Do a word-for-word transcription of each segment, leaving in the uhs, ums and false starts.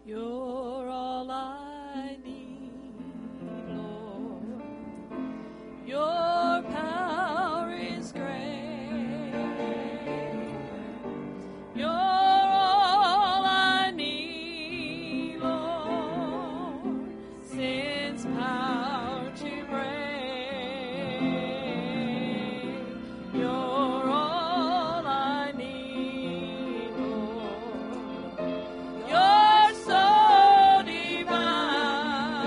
You're all I need, Lord. Your power is great. You're all I need, Lord. Since power to reign. You're all I need, Lord. You're so divine.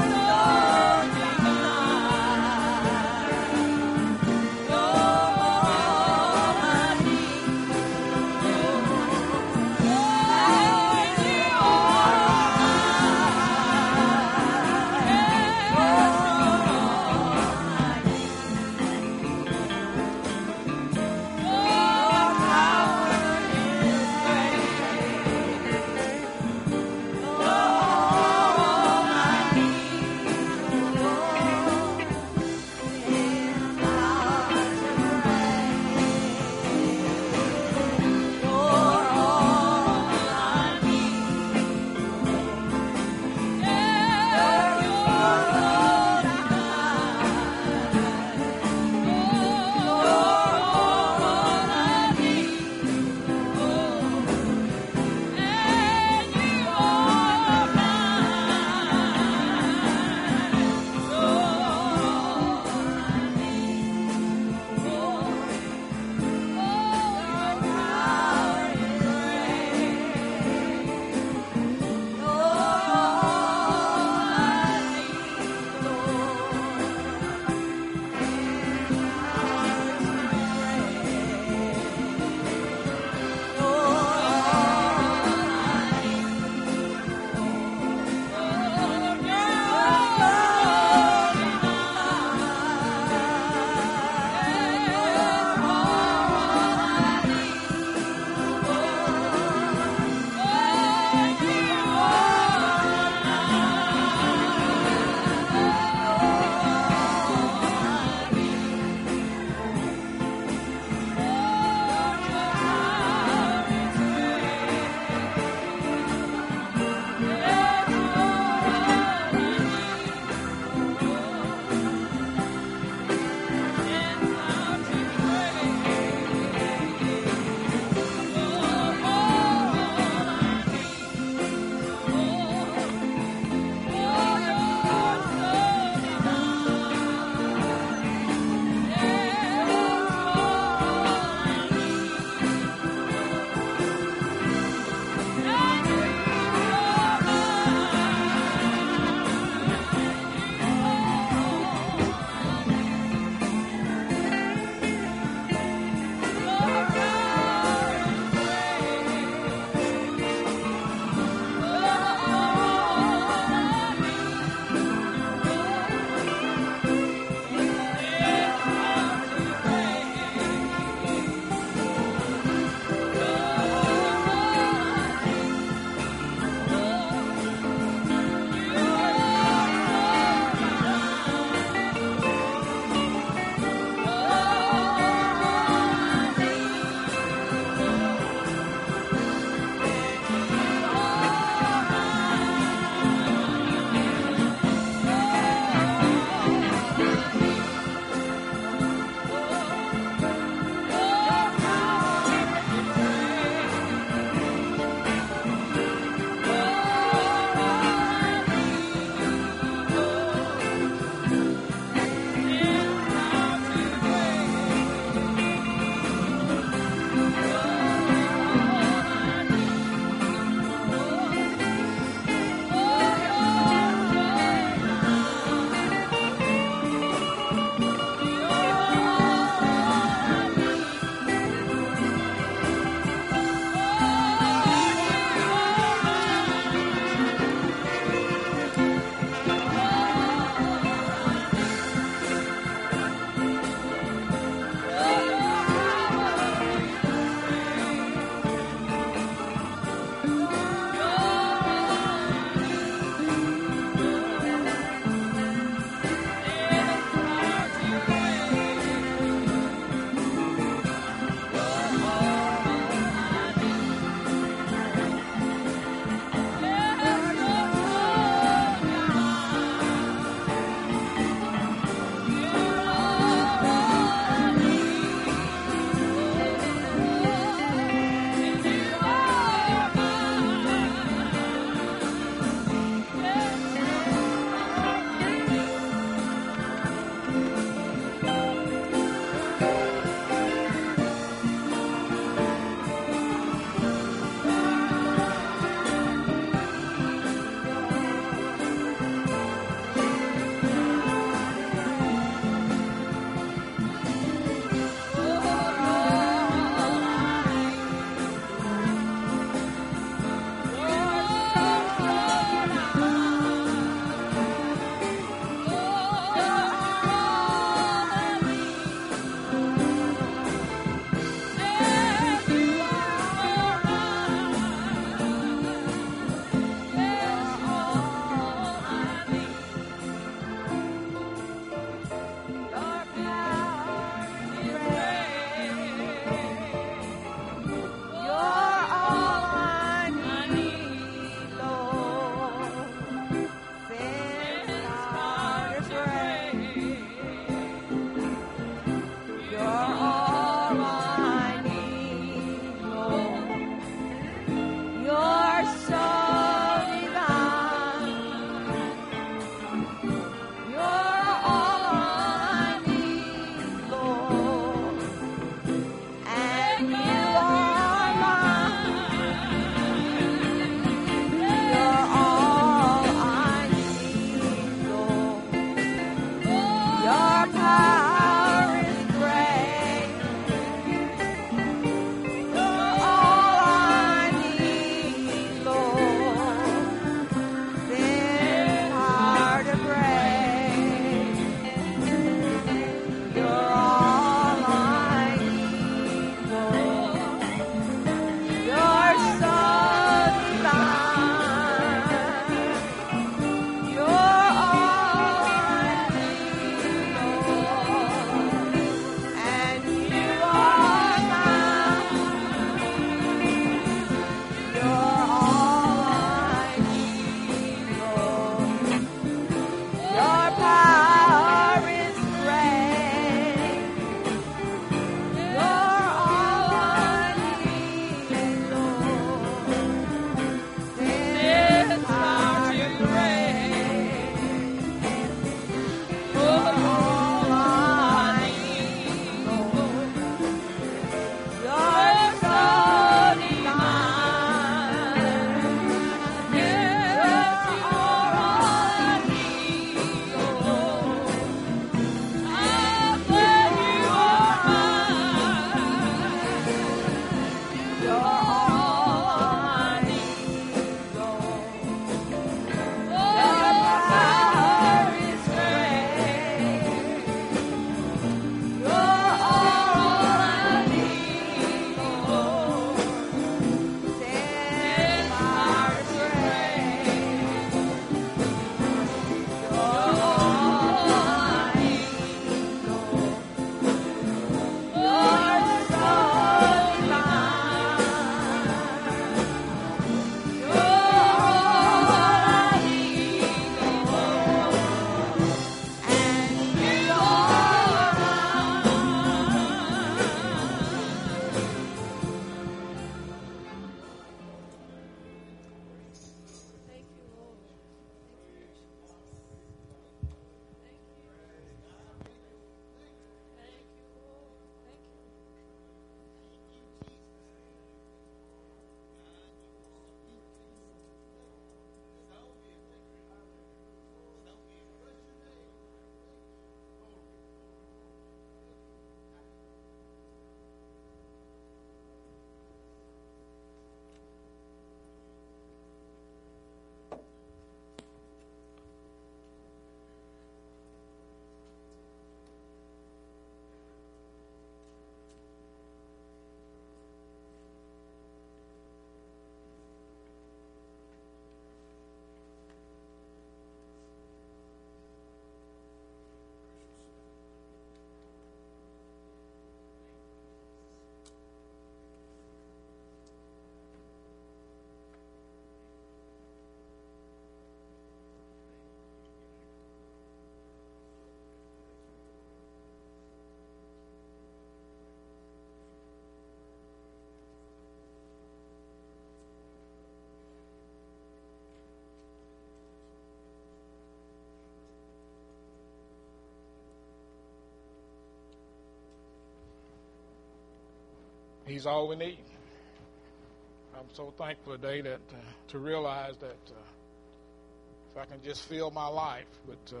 He's all we need. I'm so thankful today that uh, to realize that uh, if I can just fill my life with uh,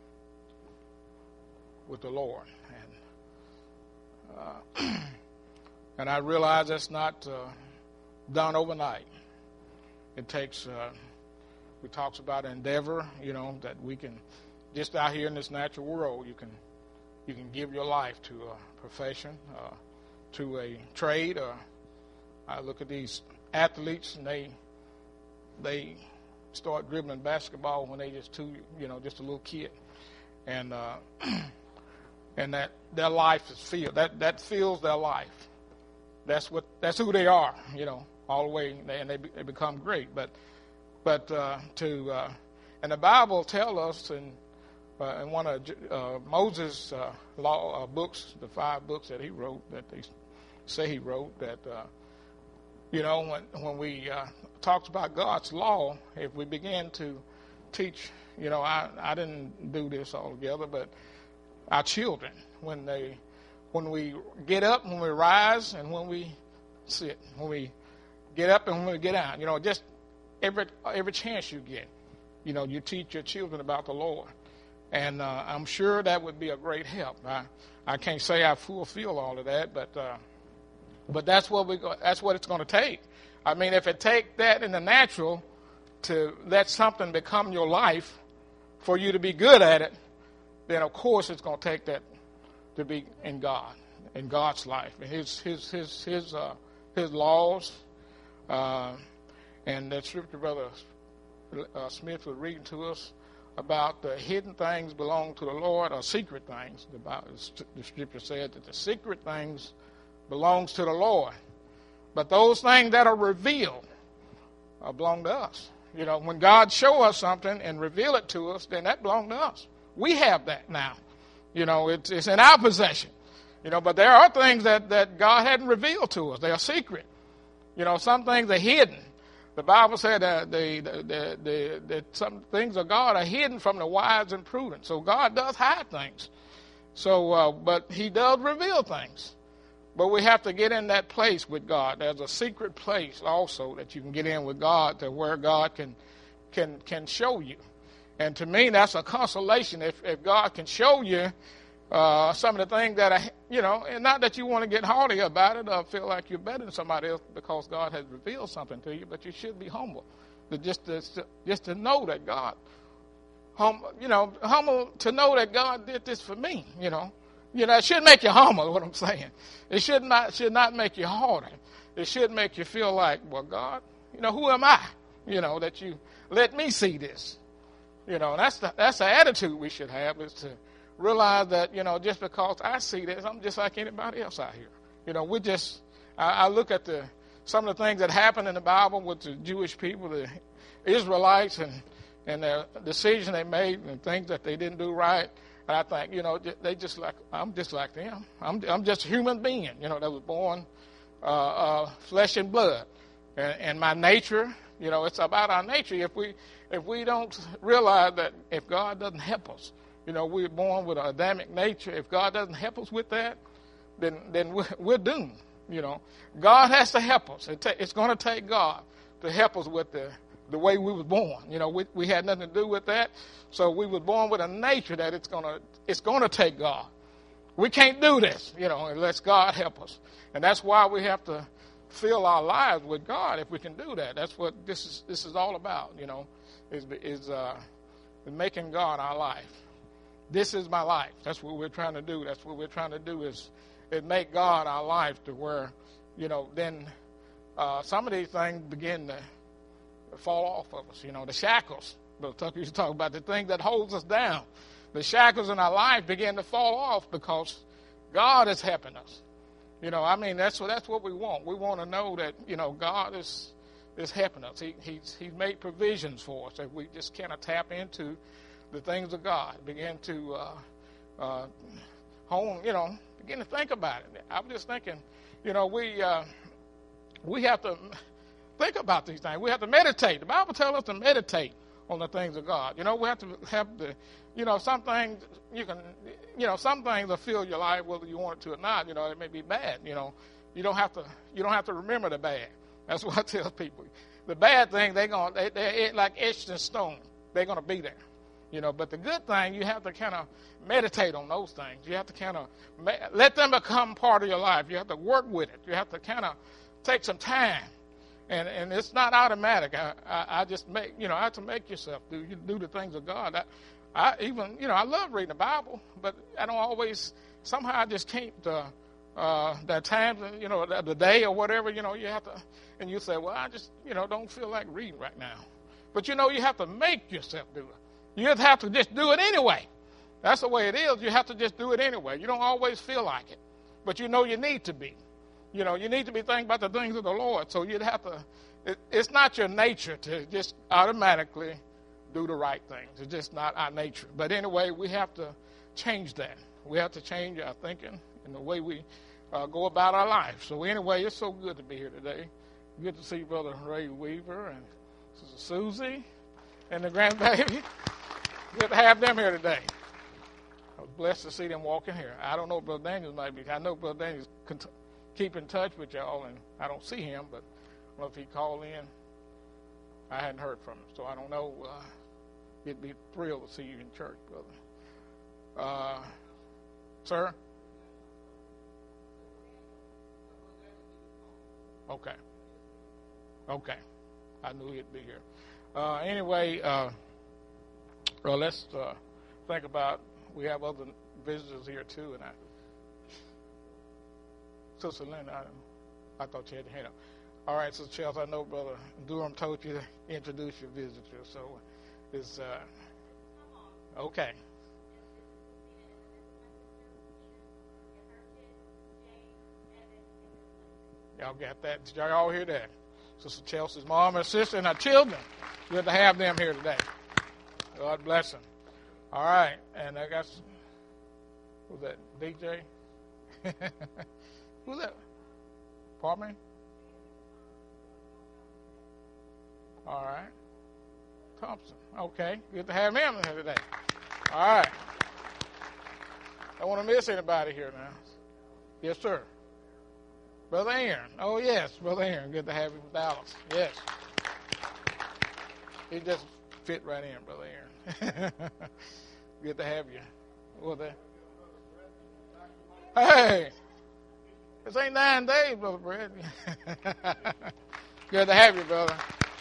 with the Lord, and uh, and I realize that's not uh, done overnight. It takes. Uh, we talks about endeavor, you know, that we can just out here in this natural world, you can you can give your life to a profession, uh, to a trade. Or I look at these athletes, and they they start dribbling basketball when they just two, you know, just a little kid, and uh, and that their life is filled. That that fills their life. That's what that's who they are, you know, all the way, and they they become great. But but uh, to uh, and the Bible tells us in uh, in one of uh, Moses' uh, law uh, books, the five books that he wrote, that they say he wrote, that. Uh, You know, when when we uh, talked about God's law, if we begin to teach, you know, I, I didn't do this altogether, but our children, when they, when we get up, when we rise, and when we sit, when we get up and when we get down, you know, just every every chance you get, you know, you teach your children about the Lord, and uh, I'm sure that would be a great help. I I can't say I fulfill all of that, but. Uh, But that's what we go, that's what it's going to take. I mean, if it take that in the natural to let something become your life for you to be good at it, then of course it's going to take that to be in God, in God's life, and His His His His uh, His laws, uh, and that scripture Brother uh, Smith was reading to us about the hidden things belong to the Lord, or secret things. The, Bible, the scripture said that the secret things belongs to the Lord. But those things that are revealed uh, belong to us. You know, when God show us something and reveal it to us, then that belongs to us. We have that now. You know, it's, it's in our possession. You know, but there are things that, that God hadn't revealed to us. They are secret. You know, some things are hidden. The Bible said that the, the, the, the, the, some things of God are hidden from the wise and prudent. So God does hide things. So, uh, but He does reveal things. But we have to get in that place with God. There's a secret place also that you can get in with God, to where God can can can show you. And to me, that's a consolation if, if God can show you uh, some of the things that are, you know, and not that you want to get haughty about it or feel like you're better than somebody else because God has revealed something to you, but you should be humble. To just to, just to know that God, hum, you know, humble to know that God did this for me, you know. You know, it should make you humble, what I'm saying. It should not should not make you haughty. It should make you feel like, well, God, you know, who am I? You know, that you let me see this. You know, that's the, that's the attitude we should have, is to realize that, you know, just because I see this, I'm just like anybody else out here. You know, we just, I, I look at the some of the things that happened in the Bible with the Jewish people, the Israelites, and, and the decision they made and things that they didn't do right. And I think, you know, they just like, I'm just like them. I'm I'm just a human being, you know, that was born uh, uh, flesh and blood. And, and my nature, you know, it's about our nature. If we if we don't realize that if God doesn't help us, you know, we're born with an Adamic nature. If God doesn't help us with that, then then we're, we're doomed, you know. God has to help us. It ta- it's going to take God to help us with the the way we was born. You know, we we had nothing to do with that. So we were born with a nature that it's gonna it's gonna take God. We can't do this, you know, unless God help us. And that's why we have to fill our lives with God if we can do that. That's what this is this is all about, you know, is is uh, making God our life. This is my life. That's what we're trying to do. That's what we're trying to do is, is make God our life, to where, you know, then uh, some of these things begin to fall off of us. You know, the shackles. Brother Tucker used to talk about the thing that holds us down. The shackles in our life begin to fall off because God is helping us. You know, I mean, that's what that's what we want. We want to know that, you know, God is is helping us. He, he's He's made provisions for us. If we just kind of tap into the things of God, begin to uh, uh, hone, you know, begin to think about it. I'm just thinking, you know, we uh, we have to think about these things. We have to meditate. The Bible tells us to meditate on the things of God. You know, we have to have the, you know, some things you can, you know, some things will fill your life whether you want it to or not. You know, it may be bad. You know, You don't have to. You don't have to remember the bad. That's what I tell people. The bad thing, they're gonna they, they're like etched in stone. They're gonna be there, you know. But the good thing, you have to kind of meditate on those things. You have to kind of let them become part of your life. You have to work with it. You have to kind of take some time, and and it's not automatic. I, I I just make you know I have to make yourself do you do the things of God. I, I even you know I love reading the Bible, but I don't always. Somehow I just can't. Uh, Uh, there are times, you know, the day or whatever, you know, you have to, and you say, well, I just, you know, don't feel like reading right now. But, you know, you have to make yourself do it. You just have to just do it anyway. That's the way it is. You have to just do it anyway. You don't always feel like it. But you know you need to be. You know, you need to be thinking about the things of the Lord. So you'd have to, it, it's not your nature to just automatically do the right things. It's just not our nature. But anyway, we have to change that. We have to change our thinking and the way we Uh, go about our life. So anyway, it's so good to be here today. Good to see Brother Ray Weaver and Sister Susie and the grandbaby. Good to have them here today. I was blessed to see them walking here. I don't know if Brother Daniels might be. I know Brother Daniels can t- keep in touch with y'all, and I don't see him, but I don't know if he called in. I hadn't heard from him, so I don't know. Uh, he'd be thrilled to see you in church, brother. Uh, sir? Okay. Okay. I knew he'd be here. Uh, anyway, uh, well, let's uh, think about, we have other visitors here too, and I, Sister Linda, I, I thought you had your hand up. All right, Sister Chelsea, I know Brother Durham told you to introduce your visitor, so it's, uh, okay. Y'all got that? Did y'all all hear that? Sister Chelsea's mom and sister and her children. Good to have them here today. God bless them. All right. And I got, who's that? D J? Who's that? Pardon me? All right. Thompson. Okay. Good to have him here today. All right. I don't want to miss anybody here now. Yes, sir. Brother Aaron. Oh, yes, Brother Aaron. Good to have you from Dallas. Yes. He just fit right in, Brother Aaron. Good to have you. What that? Hey, this ain't nine days, Brother Brad. Good to have you, brother.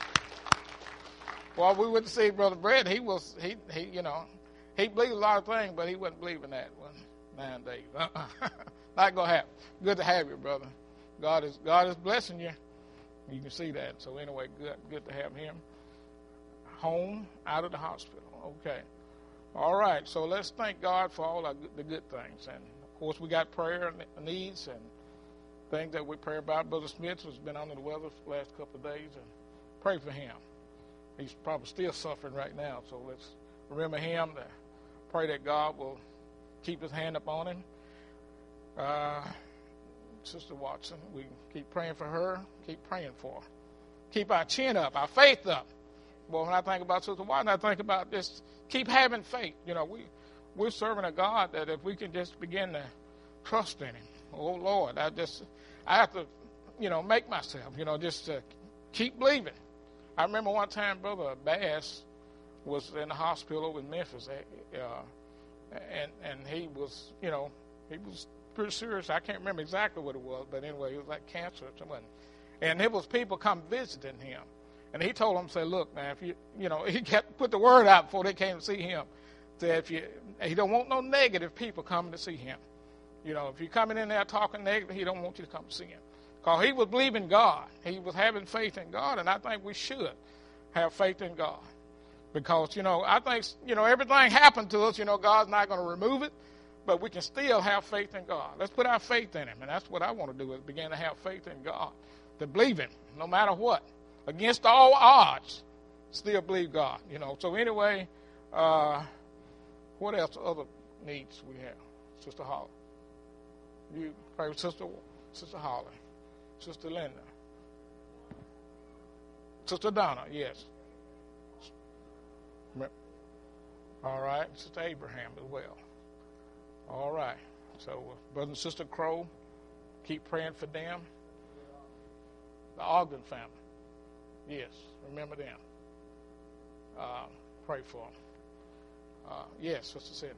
Well, we went to see Brother Brad. He was, he, he, you know, he believed a lot of things, but he wasn't believing that one. Nine days. Uh-uh. Not going to happen. Good to have you, brother. God is God is blessing you. You can see that. So anyway, good good to have him home out of the hospital. Okay. All right. So let's thank God for all our, the good things. And, of course, we got prayer needs and things that we pray about. Brother Smith has been under the weather for the last couple of days. And pray for him. He's probably still suffering right now. So let's remember him. To pray that God will keep his hand upon him. Uh... Sister Watson, we keep praying for her, keep praying for her. Keep our chin up, our faith up. Well, when I think about Sister Watson, I think about this, keep having faith. You know, we, we're serving a God that if we can just begin to trust in him, oh, Lord, I just, I have to, you know, make myself, you know, just uh, keep believing. I remember one time Brother Bass was in the hospital over in Memphis, uh, and, and he was, you know, he was pretty serious. I can't remember exactly what it was, but anyway, it was like cancer or something. And there was people come visiting him. And he told them, say, look, man, if you, you know, he kept, put the word out before they came to see him. That if you, he don't want no negative people coming to see him. You know, if you're coming in there talking negative, he don't want you to come to see him. Because he was believing God. He was having faith in God, and I think we should have faith in God. Because, you know, I think, you know, everything happened to us, you know, God's not going to remove it. But we can still have faith in God. Let's put our faith in him. And that's what I want to do, is begin to have faith in God. To believe him, no matter what. Against all odds, still believe God. You know. So anyway, uh, what else other needs we have? Sister Holly. You pray with Sister, Sister Holly. Sister Linda. Sister Donna, yes. All right. Sister Abraham as well. All right. So, uh, Brother and Sister Crow, Keep praying for them. The Ogden family. Yes, remember them. Uh, pray for them. Uh, yes, Sister Sidney.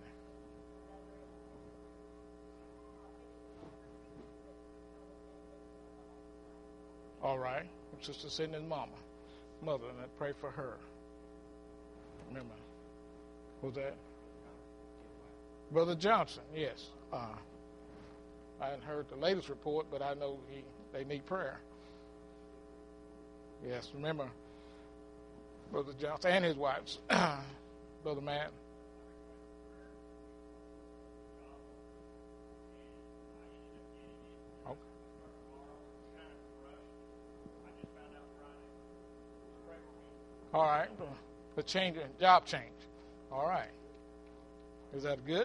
All right. Sister Sidney's mama, mother, and I pray for her. Remember. Who's that? Brother Johnson, yes. Uh, I hadn't heard the latest report, but I know he they need prayer. Yes, remember Brother Johnson and his wife, Brother Matt. Okay. All right. The change, job change. All right. Is that good?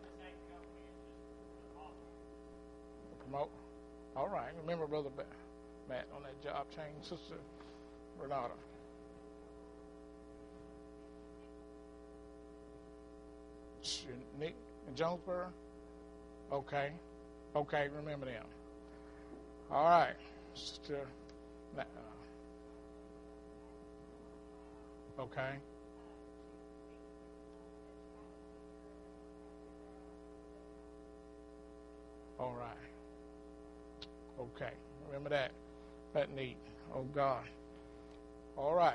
Promote. All right. Remember Brother Matt on that job change. Sister Renata. Nick in Jonesboro? Okay. Okay, remember them. All right. Sister, uh, okay. All right. Okay. Remember that. That need. Oh, God. All right.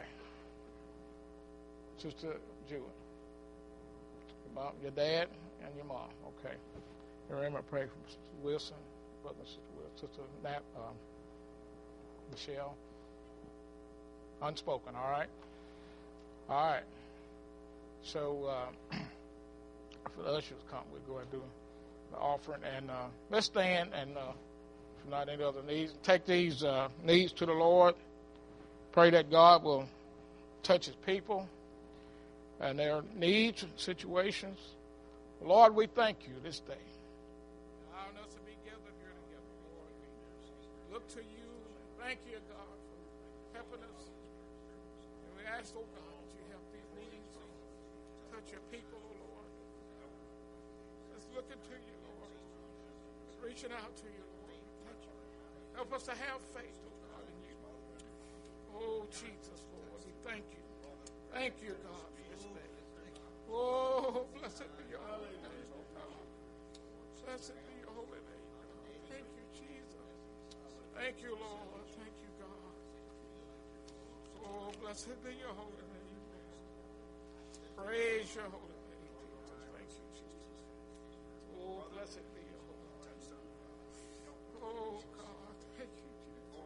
Sister Jewel. Your mom, your dad, and your mom. Okay. Remember, pray for Sister Wilson, brother, Sister Wilson, Sister Nat, um, Michelle. Unspoken. All right. All right. So, uh, for the ushers come, we'll go ahead and do the offering, and uh, let's stand, and uh, if not any other needs, take these uh, needs to the Lord. Pray that God will touch His people and their needs, situations. Lord, we thank you this day. Allowing us to be gathered here together, Lord. We look to you and thank you, God, for helping us. And we ask, oh God, that you help these needs, touch your people, oh Lord. Let's look into you, Lord. Let's reaching out to you, Lord. Thank you. Help us to have faith, oh God, in you. Oh, Jesus, Lord, we thank you. Thank you, God, for this day. Oh, blessed be your holy name, oh God. Blessed be your holy name, God. Thank you, Jesus. Thank you, Lord. Thank you, God. Oh, blessed be your holy name. Praise your holy name, Jesus. Thank you, Jesus. Oh, blessed be your holy name. Oh, God. Thank you, Jesus.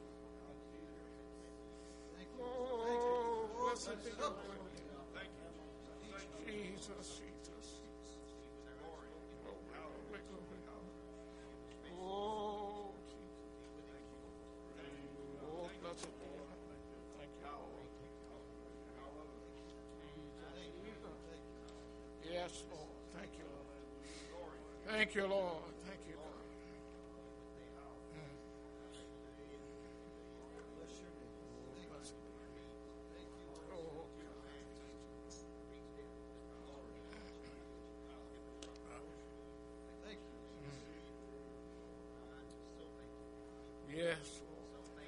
Oh, blessed be your holy name. Jesus, Jesus. Oh, glory, glory. Oh, Jesus. Oh, blessed be your holy name. Thank you, Lord. Yes, Lord. Thank you, Lord. Thank you, Lord. Thank you, God. Yes, Lord.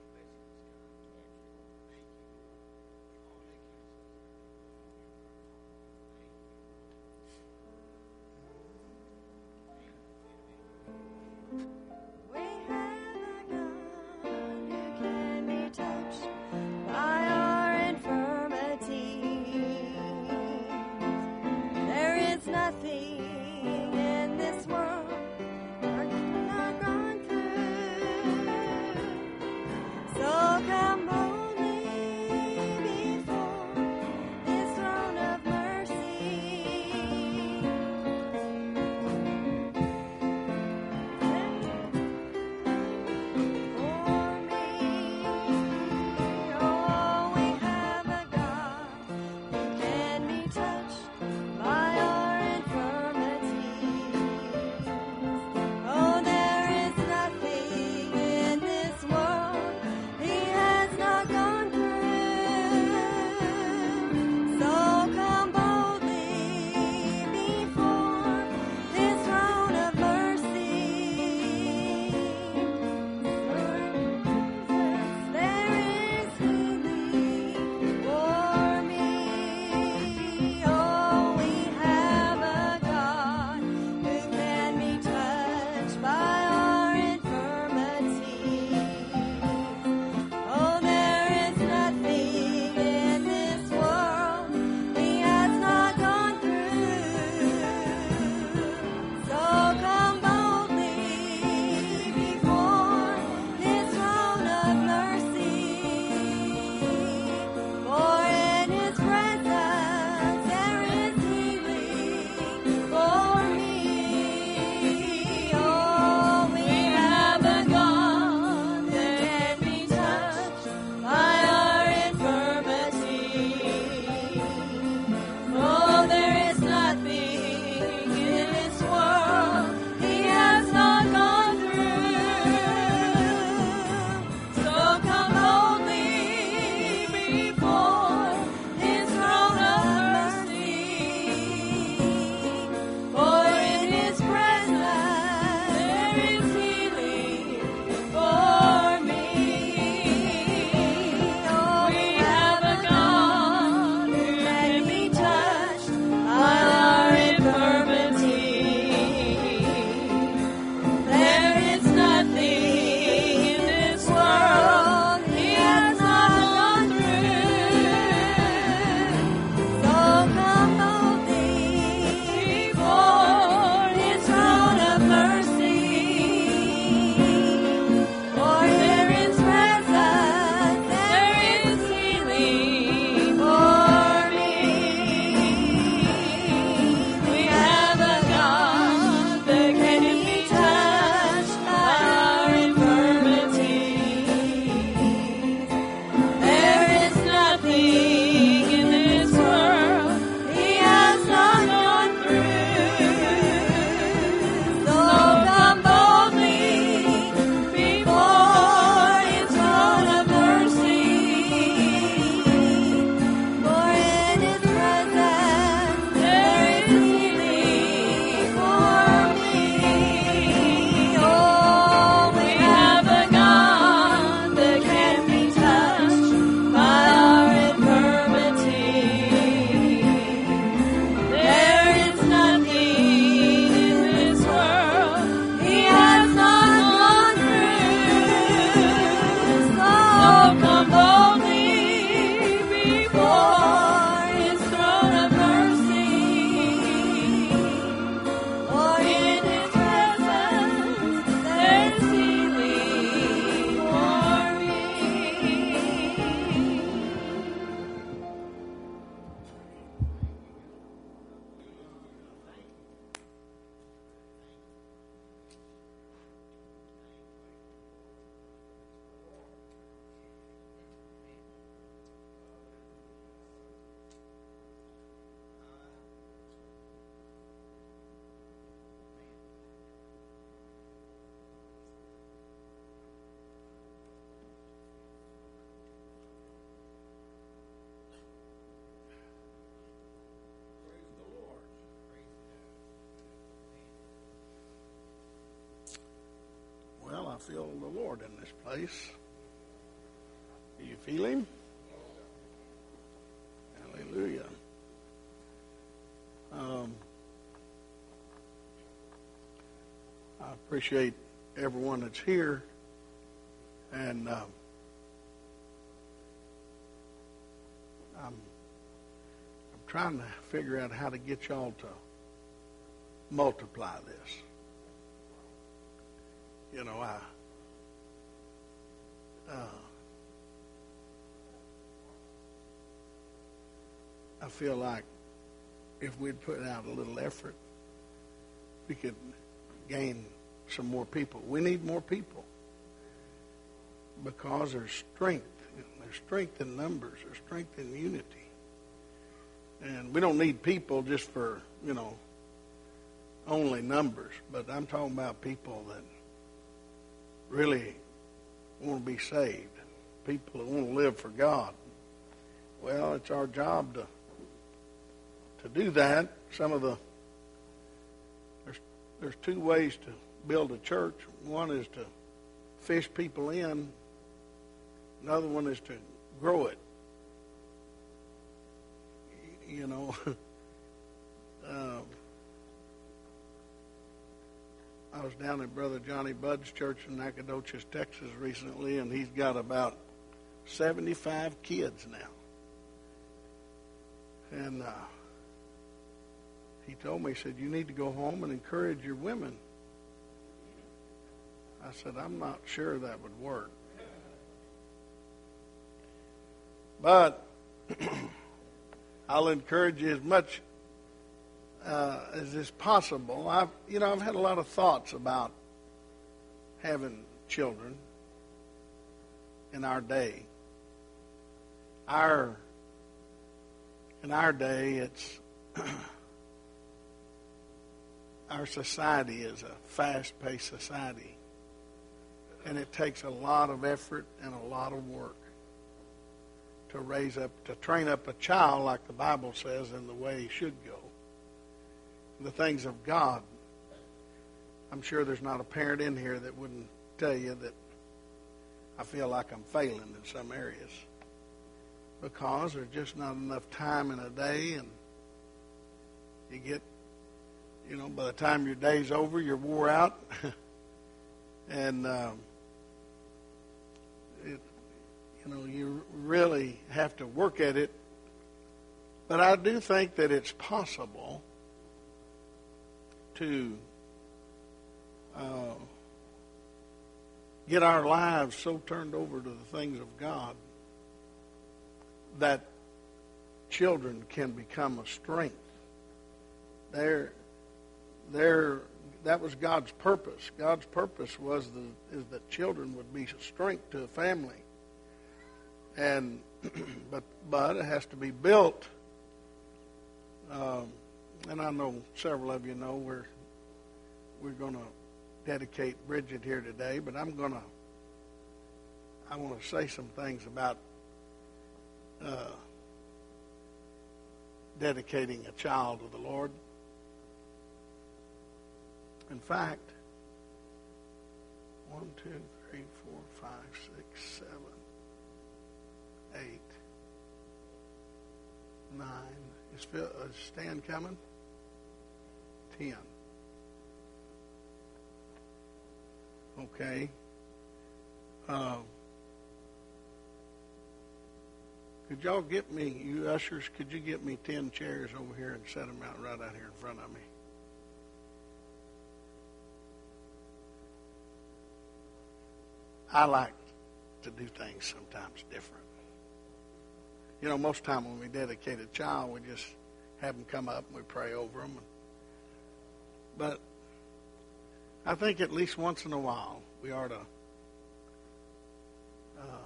We have a God who can be touched by our infirmities. There is nothing in this world our God not gone through. feel the Lord in this place. Do you feel Him? Hallelujah. Um, I appreciate everyone that's here, and um, I'm, I'm trying to figure out how to get y'all to multiply this. You know, I uh, I feel like if we'd put out a little effort, we could gain some more people. We need more people because there's strength. There's strength in numbers. There's strength in unity. And we don't need people just for, you know, only numbers. But I'm talking about people that really want to be saved. People that want to live for God. Well, it's our job to to do that. Some of the there's there's two ways to build a church. One is to fish people in. Another one is to grow it. You know, uh, I was down at Brother Johnny Budd's church in Nacogdoches, Texas recently, and he's got about seventy-five kids now. And uh, he told me, he said, you need to go home and encourage your women. I said, I'm not sure that would work. But I'll encourage you as much uh, as is possible. I've, you know, I've had a lot of thoughts about having children in our day. Our in our day, it's our society is a fast-paced society, and it takes a lot of effort and a lot of work to raise up, to train up a child, like the Bible says, in the way he should go. The things of God. I'm sure there's not a parent in here that wouldn't tell you that I feel like I'm failing in some areas because there's just not enough time in a day, and you get, you know, by the time your day's over, you're wore out, and um, it, you know, you really have to work at it. But I do think that it's possible to uh, get our lives so turned over to the things of God that children can become a strength. They're, they're, that was God's purpose. God's purpose was the, is that children would be a strength to a family. And but but it has to be built. Um, and I know several of you know we're we're going to dedicate Bridget here today, but I'm going to I want to say some things about uh, dedicating a child to the Lord. In fact, one, two, three, four, five, six, seven, eight, nine. Is, Phil, is Stan coming? Ten. Okay. Uh, could y'all get me, you ushers, could you get me ten chairs over here and set them out right out here in front of me? I like to do things sometimes different. You know, most of the time when we dedicate a child, we just have them come up and we pray over them. But I think at least once in a while we ought to uh,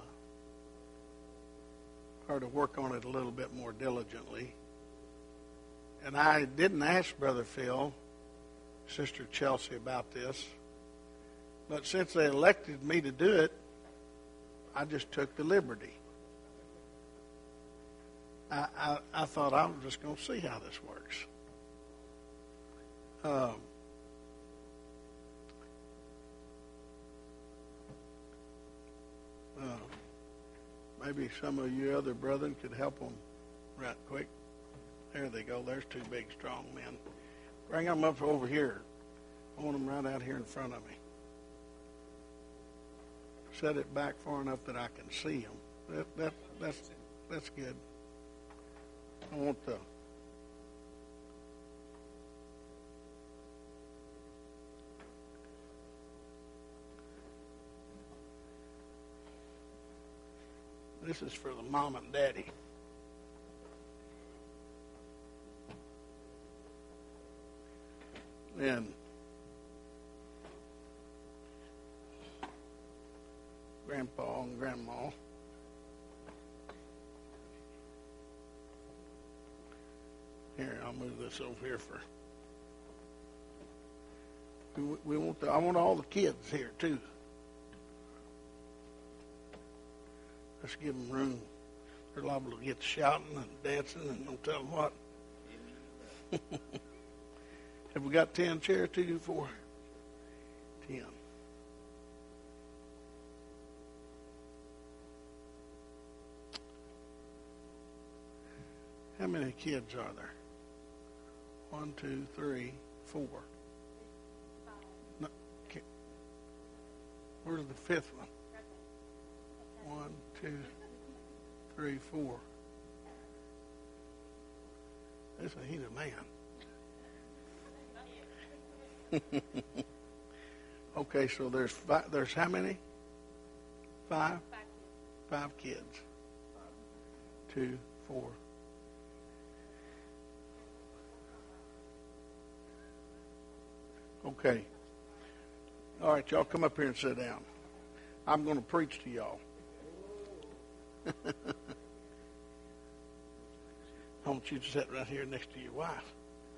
ought to work on it a little bit more diligently. And I didn't ask Brother Phil, Sister Chelsea about this, but since they elected me to do it, I just took the liberty. I, I, I thought I was just going to see how this works. Um, Maybe some of you other brethren could help them right quick. There they go. There's two big, strong men. Bring them up over here. I want them right out here in front of me. Set it back far enough that I can see them. That, that, that's, that's good. I want the... This is for the mom and daddy. And grandpa and grandma. Here, I'll move this over here for. We, we want the, I want all the kids here too. Let's give them room. They're liable to get shouting and dancing, and don't tell them what. Have we got ten chairs? Two, four, ten. How many kids are there? One, two, three, four. No, okay. Where's the fifth one? One, two, three, four. This a he's a man. Okay, so there's five, there's how many? Five? Five kids. Two, four. Okay. All right, y'all come up here and sit down. I'm going to preach to y'all. I want you to sit right here next to your wife.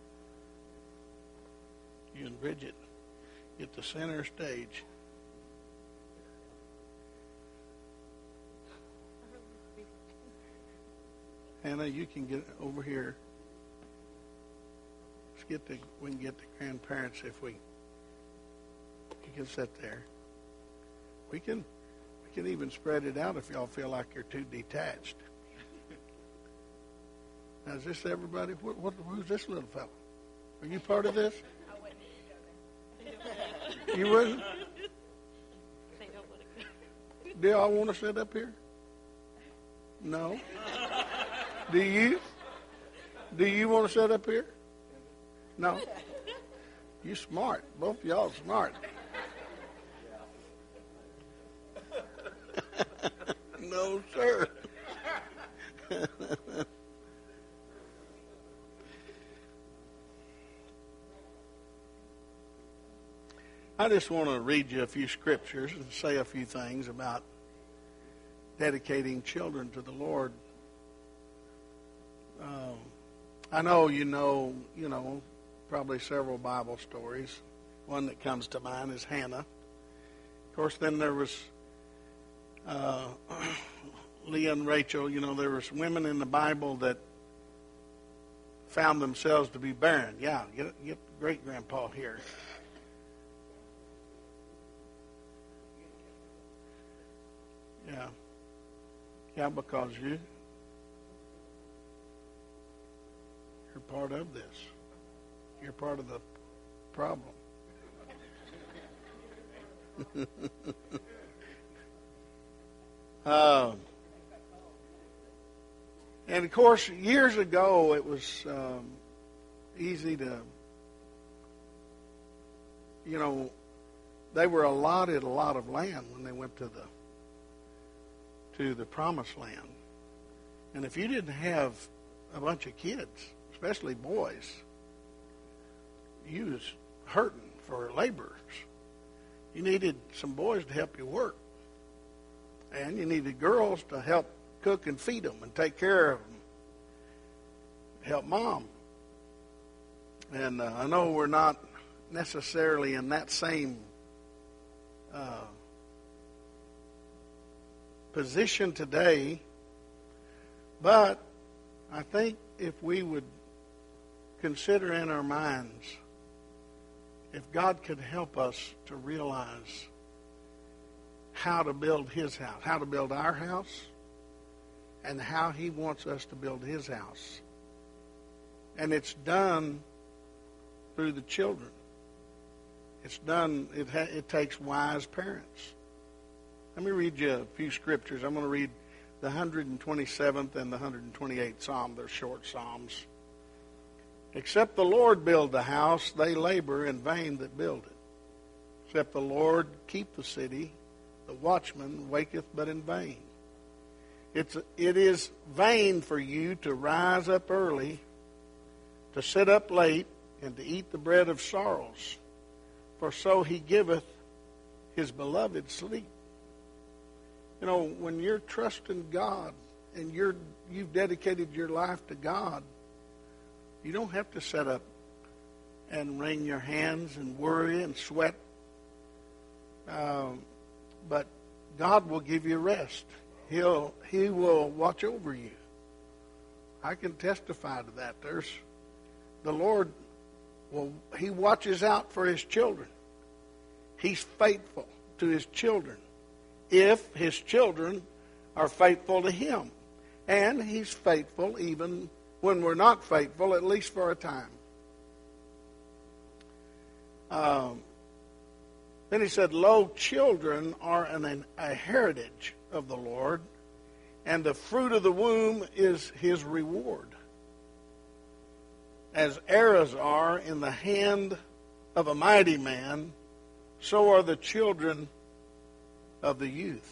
You and Bridget get the center stage. Hannah, you can get over here. Let's get the we can get the grandparents if we you can sit there. We can we can even spread it out if y'all feel like you're too detached. Now, is this everybody? What, what who's this little fella? Are you part of this? I wouldn't. You wouldn't? They don't want to go. Do y'all want to sit up here? No. Do you? Do you want to sit up here? No. You smart. Both of y'all smart. No, sir. I just want to read you a few scriptures and say a few things about dedicating children to the Lord. Um, I know you know, you know, probably several Bible stories. One that comes to mind is Hannah. Of course, then there was uh, Leah and Rachel. You know, there was women in the Bible that found themselves to be barren. Yeah, get get great grandpa here. Yeah. Yeah, because you, you're part of this. You're part of the problem. uh, and, of course, years ago, it was um, easy to, you know, they were allotted a lot of land when they went to the to the promised land. And if you didn't have a bunch of kids, especially boys, you was hurting for laborers. You needed some boys to help you work. And you needed girls to help cook and feed them and take care of them. Help mom. And uh, I know we're not necessarily in that same uh, position today, but I think if we would consider in our minds if God could help us to realize how to build His house, how to build our house, and how He wants us to build His house. And it's done through the children. It's done, it, ha, it takes wise parents. Let me read you a few scriptures. I'm going to read the one hundred twenty-seventh and the one hundred twenty-eighth Psalm. They're short Psalms. Except the Lord build the house, they labor in vain that build it. Except the Lord keep the city, the watchman waketh but in vain. It's, it is vain for you to rise up early, to sit up late, and to eat the bread of sorrows. For so He giveth His beloved sleep. You know, when you're trusting God and you're, you've dedicated your life to God, you don't have to sit up and wring your hands and worry and sweat. Um, but God will give you rest. He'll He will watch over you. I can testify to that. There's the Lord. Well, He watches out for His children. He's faithful to His children if His children are faithful to Him. And He's faithful even when we're not faithful, at least for a time. Um, then He said, lo, children are an, a heritage of the Lord, and the fruit of the womb is His reward. As arrows are in the hand of a mighty man, so are the children of the youth.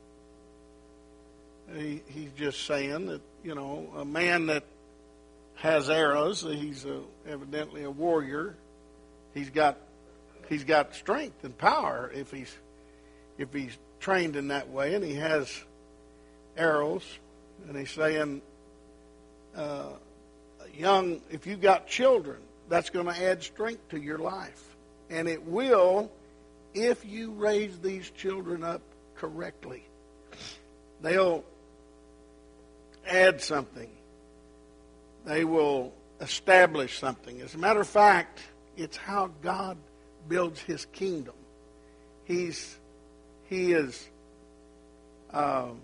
He, he's just saying that, you know, a man that has arrows, he's a, evidently a warrior. He's got he's got strength and power if he's if he's trained in that way, and he has arrows. And he's saying, uh, young, if you've got children, that's going to add strength to your life. And it will if you raise these children up correctly. They'll add something. They will establish something. As a matter of fact, it's how God builds His kingdom. He's He is um,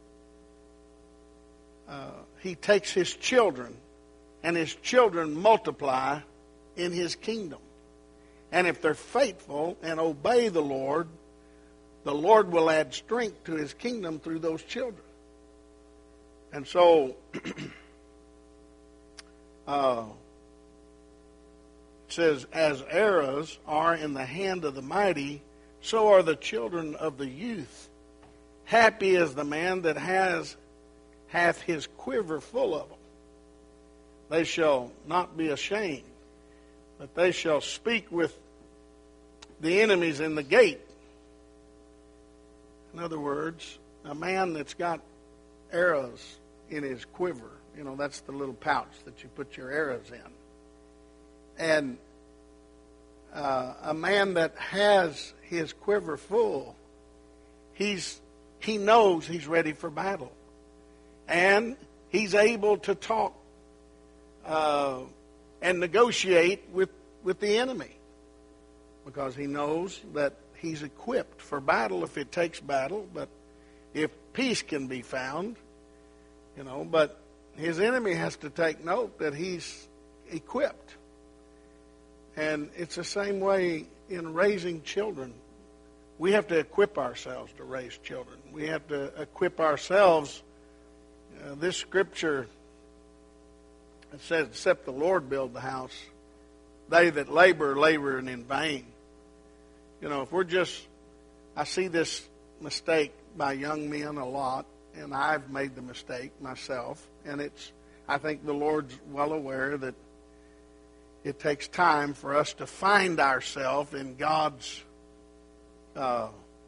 uh, He takes His children, and His children multiply in His kingdom. And if they're faithful and obey the Lord, the Lord will add strength to His kingdom through those children. And so, uh, it says, as arrows are in the hand of the mighty, so are the children of the youth. Happy is the man that has hath his quiver full of them. They shall not be ashamed, but they shall speak with the enemies in the gate. In other words, a man that's got arrows in his quiver, you know, that's the little pouch that you put your arrows in. And uh, a man that has his quiver full, he's he knows he's ready for battle. And he's able to talk uh, and negotiate with, with the enemy, because he knows that he's equipped for battle if it takes battle, but if peace can be found, you know, but his enemy has to take note that he's equipped. And it's the same way in raising children. We have to equip ourselves to raise children. We have to equip ourselves. Uh, this scripture, it says, except the Lord build the house, they that labor, labor in vain. You know, if we're just, I see this mistake by young men a lot, and I've made the mistake myself, and it's, I think the Lord's well aware that it takes time for us to find ourselves in God's uh,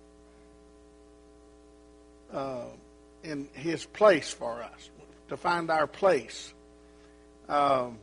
uh, in His place for us, to find our place. Um,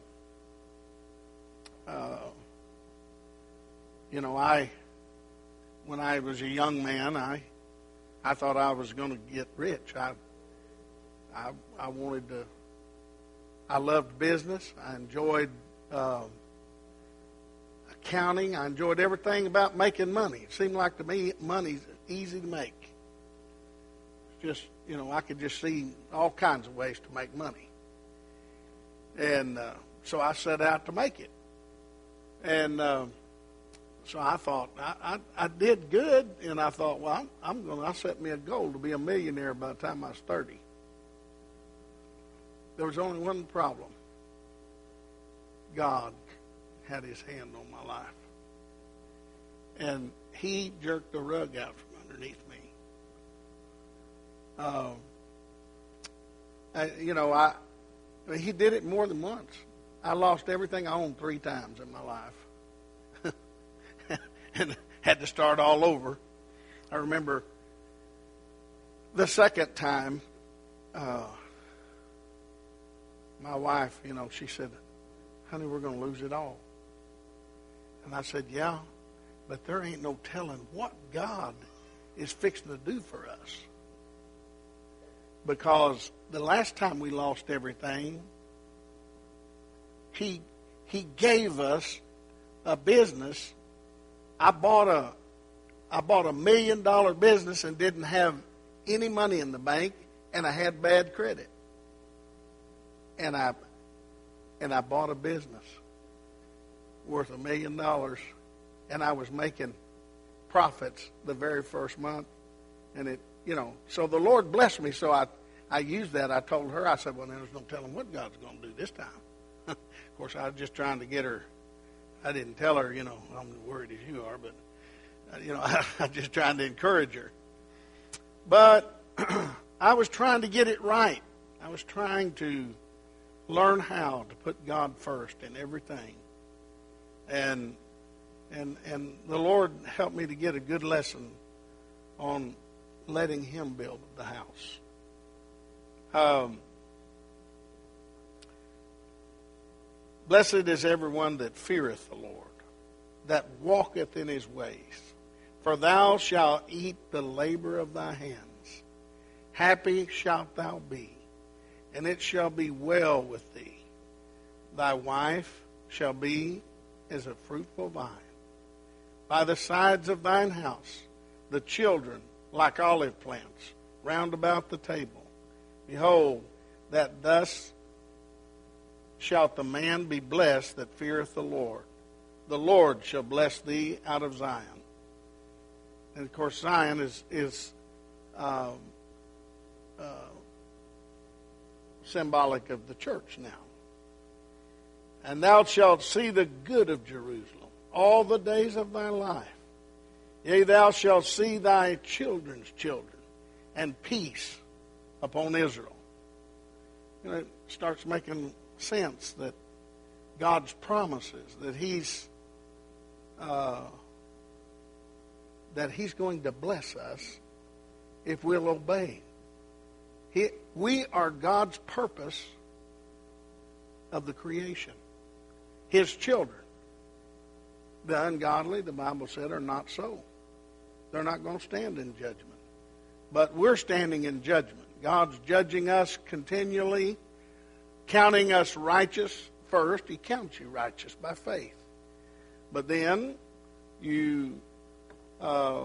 uh, you know, I when I was a young man, I I thought I was going to get rich. I I I wanted to. I loved business. I enjoyed uh, accounting. I enjoyed everything about making money. It seemed like to me money's easy to make. It's just you know, I could just see all kinds of ways to make money. And uh, so I set out to make it. And uh, so I thought, I, I, I did good, and I thought, well, I'm, I'm going to, I set me a goal to be a millionaire by the time I was thirty. There was only one problem. God had his hand on my life. And he jerked the rug out from underneath me. Uh, I, you know, I, I mean, he did it more than once. I lost everything I owned three times in my life. And had to start all over. I remember the second time, uh, my wife, you know, she said, honey, we're going to lose it all. And I said, yeah, but there ain't no telling what God is fixing to do for us. Because the last time we lost everything, he, he gave us a business. I bought a, I bought a million dollar business and didn't have any money in the bank, and I had bad credit. And I, and I bought a business worth a million dollars, and I was making profits the very first month, and it, you know, so the Lord blessed me. So I, I used that. I told her, I said, well, there's no telling what God's going to do this time. Of course, I was just trying to get her. I didn't tell her, you know, I'm as worried as you are, but, uh, you know, I, I'm just trying to encourage her. But I was trying to get it right. I was trying to learn how to put God first in everything. And and and the Lord helped me to get a good lesson on letting him build the house. Um, Blessed is everyone that feareth the Lord, that walketh in his ways. For thou shalt eat the labor of thy hands. Happy shalt thou be, and it shall be well with thee. Thy wife shall be as a fruitful vine. By the sides of thine house, the children like olive plants round about the table. Behold, that thus shalt the man be blessed that feareth the Lord. The Lord shall bless thee out of Zion. And of course, Zion is is um, uh, symbolic of the church now. And thou shalt see the good of Jerusalem all the days of thy life. Yea, thou shalt see thy children's children, and peace upon Israel. You know, it starts making sense that God's promises, that He's uh, that He's going to bless us if we'll obey. He, we are God's purpose of the creation, His children. The ungodly, the Bible said, are not so. They're not going to stand in judgment. But we're standing in judgment. God's judging us continually, counting us righteous first. He counts you righteous by faith. But then you, uh,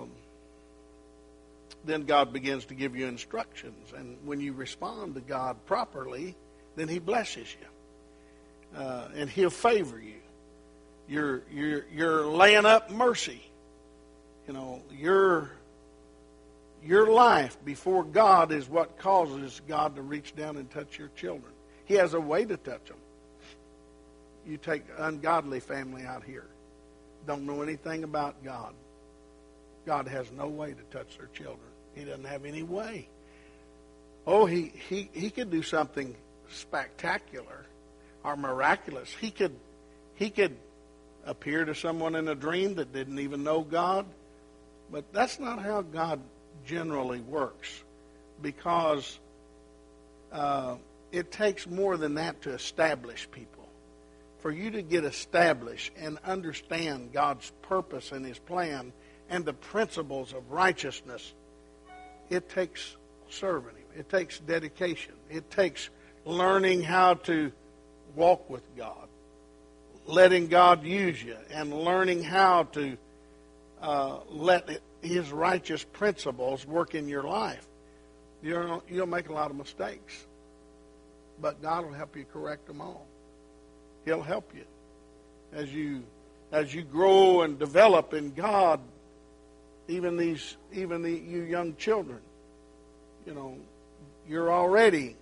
then God begins to give you instructions. And when you respond to God properly, then He blesses you. Uh, and He'll favor you. You're, you're, you're laying up mercy. You know, your, your life before God is what causes God to reach down and touch your children. He has a way to touch them. You take ungodly family out here, don't know anything about God. God has no way to touch their children. He doesn't have any way. Oh, he, he, he could do something spectacular or miraculous. He could, he could appear to someone in a dream that didn't even know God. But that's not how God generally works, because uh, it takes more than that to establish people. For you to get established and understand God's purpose and His plan and the principles of righteousness, it takes serving Him. It takes dedication. It takes learning how to walk with God, letting God use you, and learning how to uh, let His righteous principles work in your life. You're, you'll make a lot of mistakes, but God will help you correct them all. He'll help you as you as you grow and develop in God. Even these, even the, you young children, you know, you're already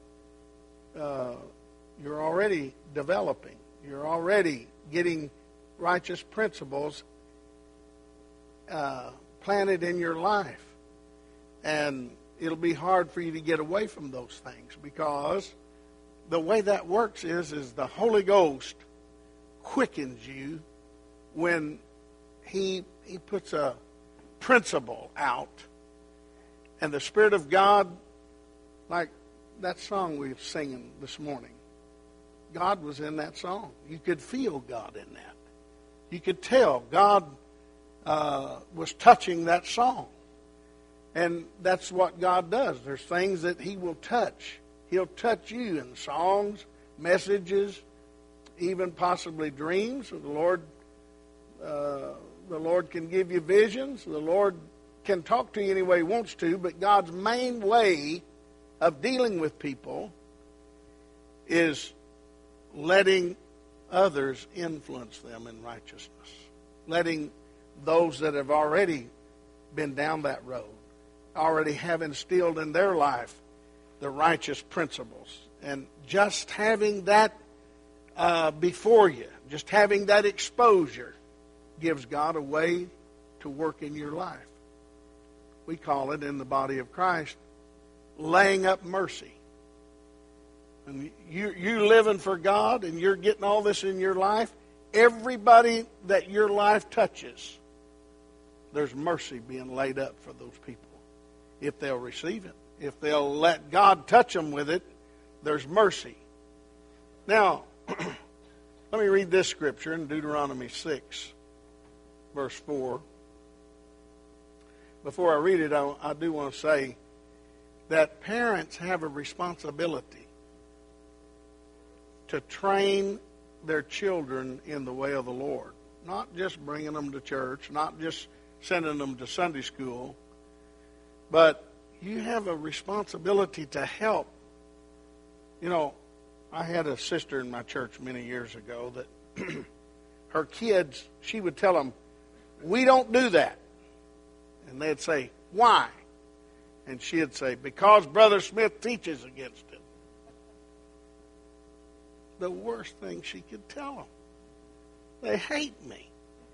uh, you're already developing. You're already getting righteous principles uh, planted in your life, and it'll be hard for you to get away from those things, because the way that works is is the Holy Ghost quickens you when he he puts a principle out, and the Spirit of God, like that song we were singing this morning, God was in that song. You could feel God in that. You could tell God uh, was touching that song. And that's what God does. There's things that He will touch. He'll touch you in songs, messages, even possibly dreams. The Lord, uh, the Lord can give you visions. The Lord can talk to you any way He wants to. But God's main way of dealing with people is letting others influence them in righteousness. Letting those that have already been down that road, already have instilled in their life the righteous principles. And just having that uh, before you, just having that exposure, gives God a way to work in your life. We call it in the body of Christ laying up mercy. And you, you living for God and you're getting all this in your life, everybody that your life touches, there's mercy being laid up for those people. If they'll receive it, if they'll let God touch them with it, there's mercy. Now, let me read this scripture in Deuteronomy six, verse four. Before I read it, I, I do want to say that parents have a responsibility to train their children in the way of the Lord. Not just bringing them to church, not just sending them to Sunday school, but you have a responsibility to help. You know, I had a sister in my church many years ago that her kids, she would tell them, "We don't do that." And they'd say, "Why?" And she'd say, "Because Brother Smith teaches against it." The worst thing she could tell them. They hate me.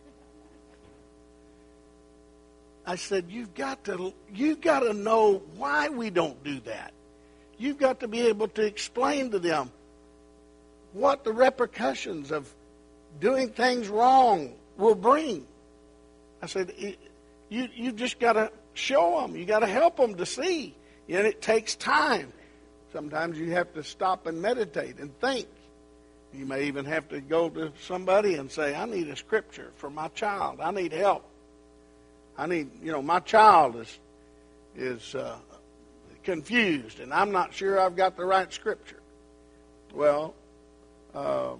I said, you've got to you've got to know why we don't do that. You've got to be able to explain to them what the repercussions of doing things wrong will bring. I said, you you just got to show them. You got to help them to see. And it takes time. Sometimes you have to stop and meditate and think. You may even have to go to somebody and say, "I need a scripture for my child. I need help. I need, you know, my child is is uh, confused, and I'm not sure I've got the right scripture." Well, um,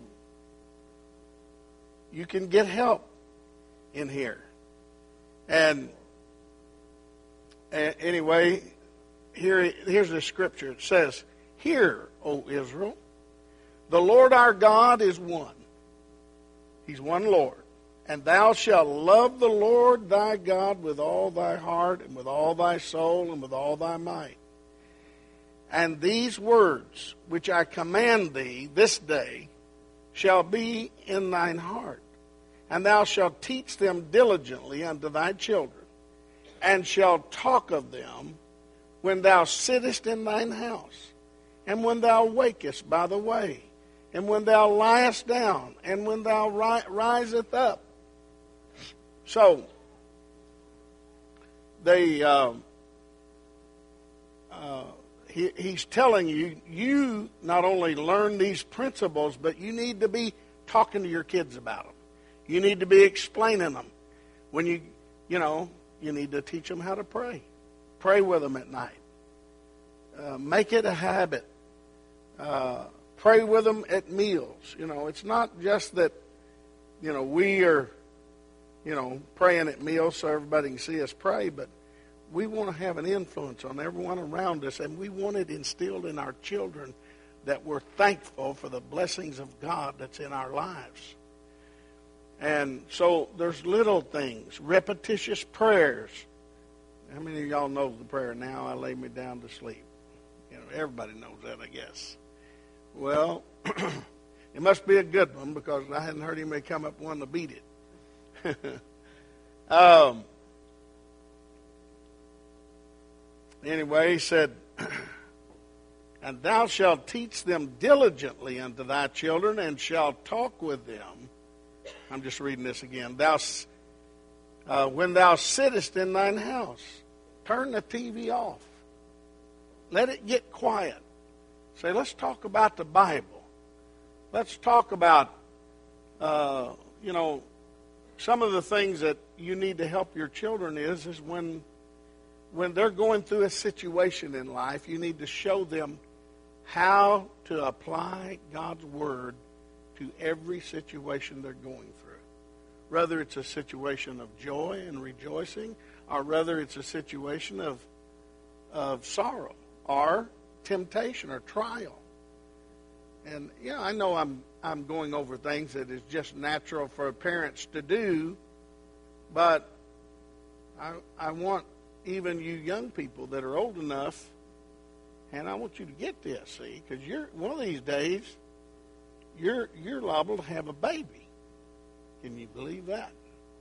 you can get help in here. And uh, anyway, here here's the scripture. It says, "Hear, O Israel, the Lord our God is one. He's one Lord. And thou shalt love the Lord thy God with all thy heart and with all thy soul and with all thy might. And these words which I command thee this day shall be in thine heart. And thou shalt teach them diligently unto thy children, and shalt talk of them when thou sittest in thine house, and when thou wakest by the way, and when thou liest down, and when thou ri- riseth up." So, they, um, uh, he, he's telling you, you not only learn these principles, but you need to be talking to your kids about them. You need to be explaining them. When you, you know, you need to teach them how to pray. Pray with them at night. Uh, make it a habit. Uh, pray with them at meals. You know, it's not just that, you know, we are, you know, praying at meals so everybody can see us pray, but we want to have an influence on everyone around us, and we want it instilled in our children that we're thankful for the blessings of God that's in our lives. And so there's little things, repetitious prayers. How many of y'all know the prayer, now I lay me down to sleep? You know, everybody knows that, I guess. Well, it must be a good one because I hadn't heard anybody come up with one to beat it. um, anyway, he said, and thou shalt teach them diligently unto thy children, and shalt talk with them. I'm just reading this again. Thou, uh, when thou sittest in thine house, turn the T V off. Let it get quiet. Say, let's talk about the Bible. Let's talk about, uh, you know, some of the things that you need to help your children is, is when, when they're going through a situation in life, you need to show them how to apply God's Word to every situation they're going through. Whether it's a situation of joy and rejoicing, or whether it's a situation of, of sorrow, or temptation, or trial. And, yeah, I know I'm I'm going over things that is just natural for parents to do, but I I want even you young people that are old enough, and I want you to get this, see, because you're one of these days, you're you're liable to have a baby. Can you believe that?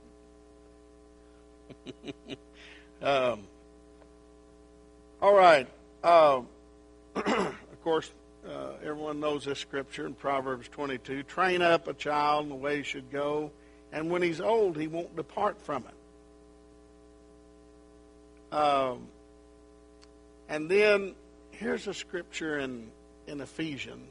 um, all right. Uh, of course, uh, everyone knows this scripture in Proverbs twenty-two. Train up a child in the way he should go, and when he's old, he won't depart from it. Um, and then here's a scripture in, in Ephesians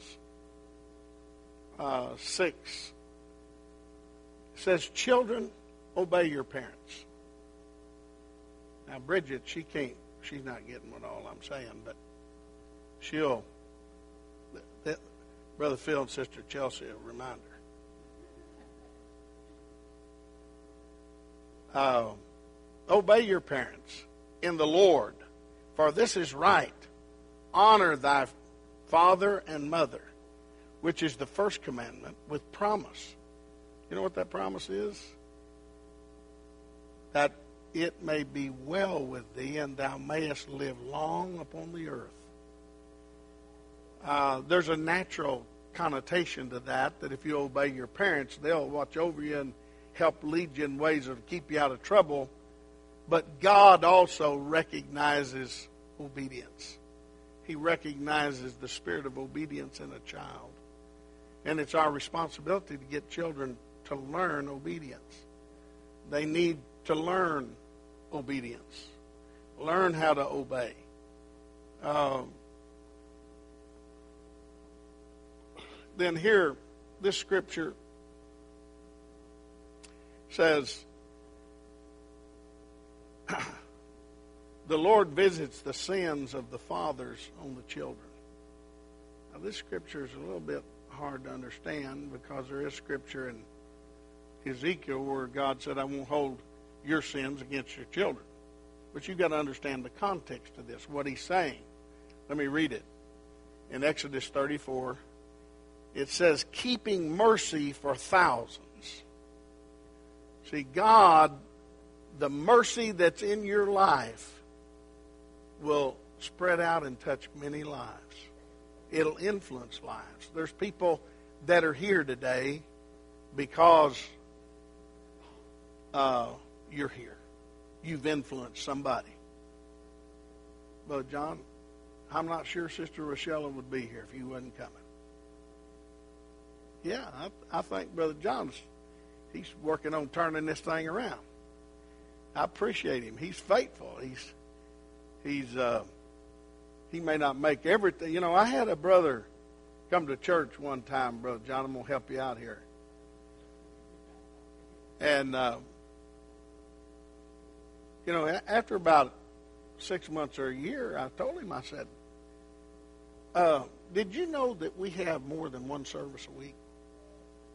uh, six. It says, children, obey your parents. Now, Bridget, she can't, she's not getting what all I'm saying, but she'll, that, Brother Phil and Sister Chelsea will remind her. Uh, obey your parents in the Lord, for this is right. Honor thy father and mother, which is the first commandment, with promise. You know what that promise is? That it may be well with thee, and thou mayest live long upon the earth. Uh, there's a natural connotation to that, that if you obey your parents, they'll watch over you and help lead you in ways that will keep you out of trouble. But God also recognizes obedience. He recognizes the spirit of obedience in a child. And it's our responsibility to get children to learn obedience. They need to learn obedience. Learn how to obey. Um, then here, this scripture says, the Lord visits the sins of the fathers on the children. Now, this scripture is a little bit hard to understand because there is scripture in Ezekiel where God said, I won't hold your sins against your children. But you've got to understand the context of this, what he's saying. Let me read it. In Exodus thirty-four, it says, keeping mercy for thousands. See, God, the mercy that's in your life will spread out and touch many lives. It'll influence lives. There's people that are here today because uh, you're here. You've influenced somebody. Brother John, I'm not sure Sister Rochella would be here if you wasn't coming. Yeah, I, I think Brother John's, he's working on turning this thing around. I appreciate him. He's faithful. He's, he's, uh, he may not make everything. You know, I had a brother come to church one time, Brother John. I'm going to help you out here. And, uh, you know, after about six months or a year, I told him, I said, uh, did you know that we have more than one service a week?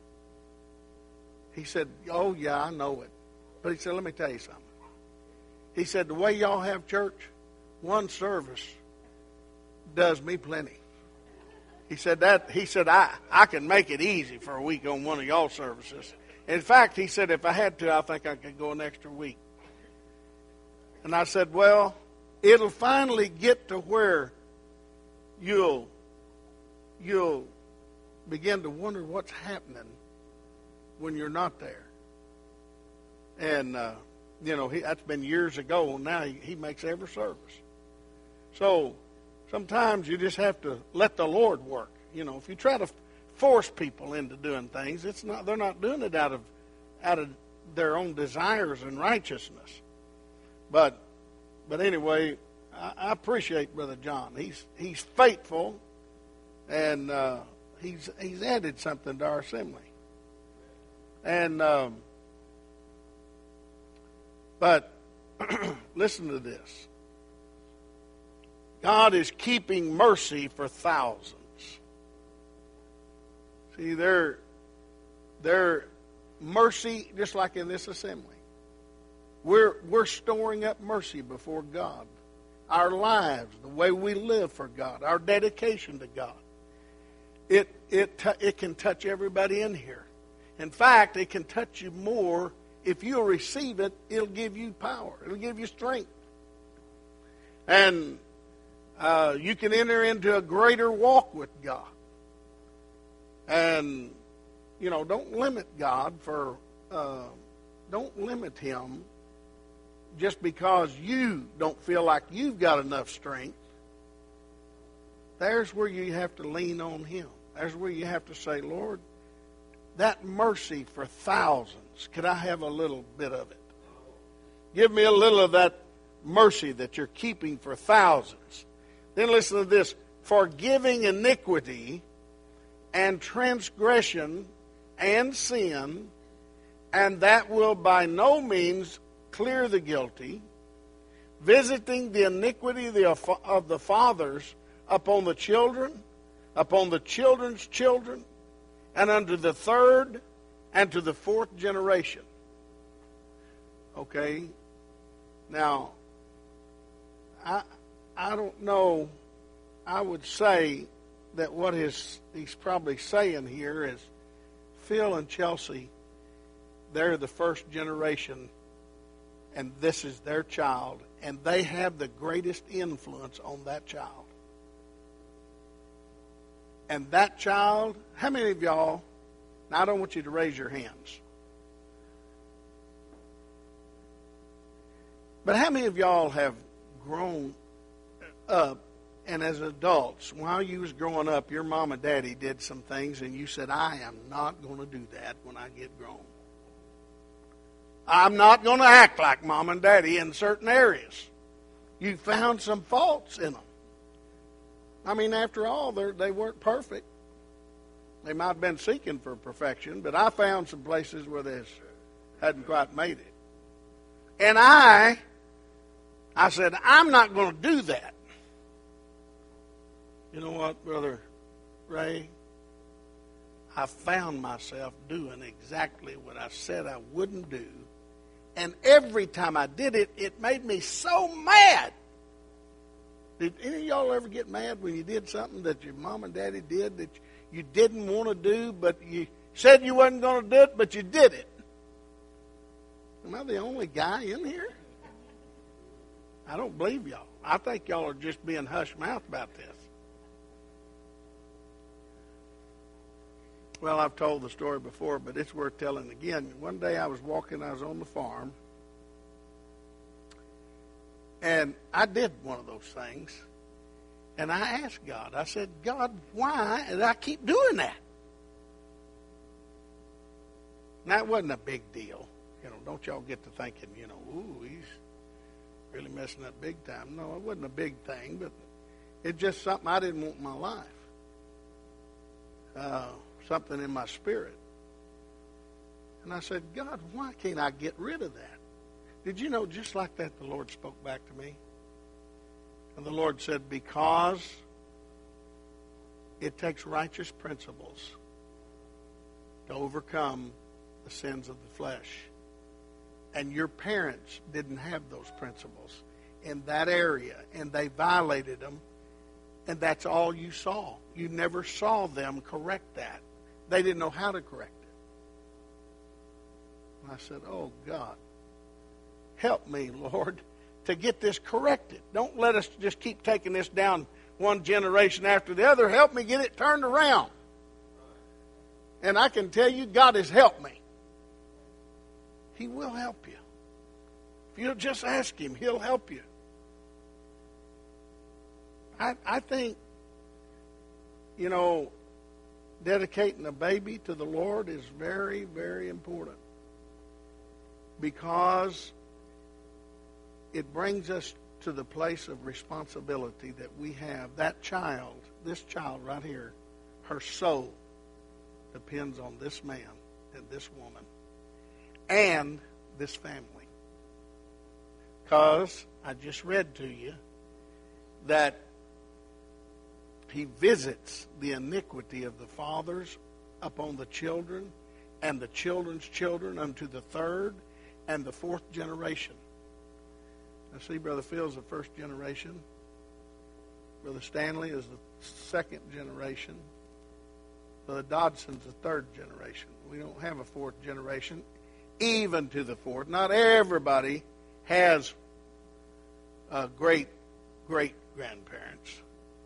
He said, oh, yeah, I know it. But he said, let me tell you something. He said, the way y'all have church, one service does me plenty. He said that. He said I I can make it easy for a week on one of y'all services. In fact, he said if I had to, I think I could go an extra week. And I said, well, it'll finally get to where you'll you'll begin to wonder what's happening when you're not there. And uh, you know, he, that's been years ago. Now he, he makes every service. So sometimes you just have to let the Lord work. You know, if you try to force people into doing things, it's not. They're not doing it out of out of their own desires and righteousness. But but anyway, I, I appreciate Brother John. He's he's faithful, and uh, he's he's added something to our assembly. And um, but listen to this. God is keeping mercy for thousands. See, their their mercy, just like in this assembly, we're we're storing up mercy before God. Our lives, the way we live for God, our dedication to God, it it it can touch everybody in here. In fact, it can touch you more if you'll receive it. It'll give you power. It'll give you strength, and uh, you can enter into a greater walk with God. And, you know, don't limit God for, uh, don't limit Him just because you don't feel like you've got enough strength. There's where you have to lean on Him. There's where you have to say, Lord, that mercy for thousands, could I have a little bit of it? Give me a little of that mercy that you're keeping for thousands. Then listen to this. Forgiving iniquity and transgression and sin, and that will by no means clear the guilty, visiting the iniquity of the fathers upon the children, upon the children's children, and unto the third and to the fourth generation. Okay? Now, I I don't know. I would say that what his, he's probably saying here is Phil and Chelsea, they're the first generation, and this is their child, and they have the greatest influence on that child. And that child, how many of y'all, now I don't want you to raise your hands, but how many of y'all have grown up, and as adults, while you was growing up, your mom and daddy did some things, and you said, I am not going to do that when I get grown. I'm not going to act like mom and daddy in certain areas. You found some faults in them. I mean, after all, they weren't perfect. They might have been seeking for perfection, but I found some places where they hadn't quite made it. And I, I said, I'm not going to do that. You know what, Brother Ray? I found myself doing exactly what I said I wouldn't do. And every time I did it, it made me so mad. Did any of y'all ever get mad when you did something that your mom and daddy did that you didn't want to do, but you said you wasn't going to do it, but you did it? Am I the only guy in here? I don't believe y'all. I think y'all are just being hush-mouthed about this. Well, I've told the story before, but it's worth telling again. One day I was walking, I was on the farm, and I did one of those things, and I asked God, I said, God, why did I keep doing that? And that wasn't a big deal. You know, don't y'all get to thinking, you know, ooh, he's really messing up big time. No, it wasn't a big thing, but it's just something I didn't want in my life. Uh, something in my spirit. And I said, God, why can't I get rid of that? Did you know, just like that, the Lord spoke back to me? And the Lord said, because it takes righteous principles to overcome the sins of the flesh. and your parents didn't have those principles in that area, and they violated them, and that's all you saw. You never saw them correct that. They didn't know how to correct it. And I said, oh, God, help me, Lord, to get this corrected. Don't let us just keep taking this down one generation after the other. Help me get it turned around. And I can tell you, God has helped me. He will help you. If you'll just ask Him, He'll help you. I, I think, you know, dedicating a baby to the Lord is very, very important, because it brings us to the place of responsibility that we have. That child, this child right here, her soul depends on this man and this woman and this family. Because I just read to you that He visits the iniquity of the fathers upon the children, and the children's children unto the third and the fourth generation. Now see, Brother Phil's the first generation. Brother Stanley is the second generation. Brother Dodson's the third generation. We don't have a fourth generation, even to the fourth. Not everybody has uh, great, great grandparents,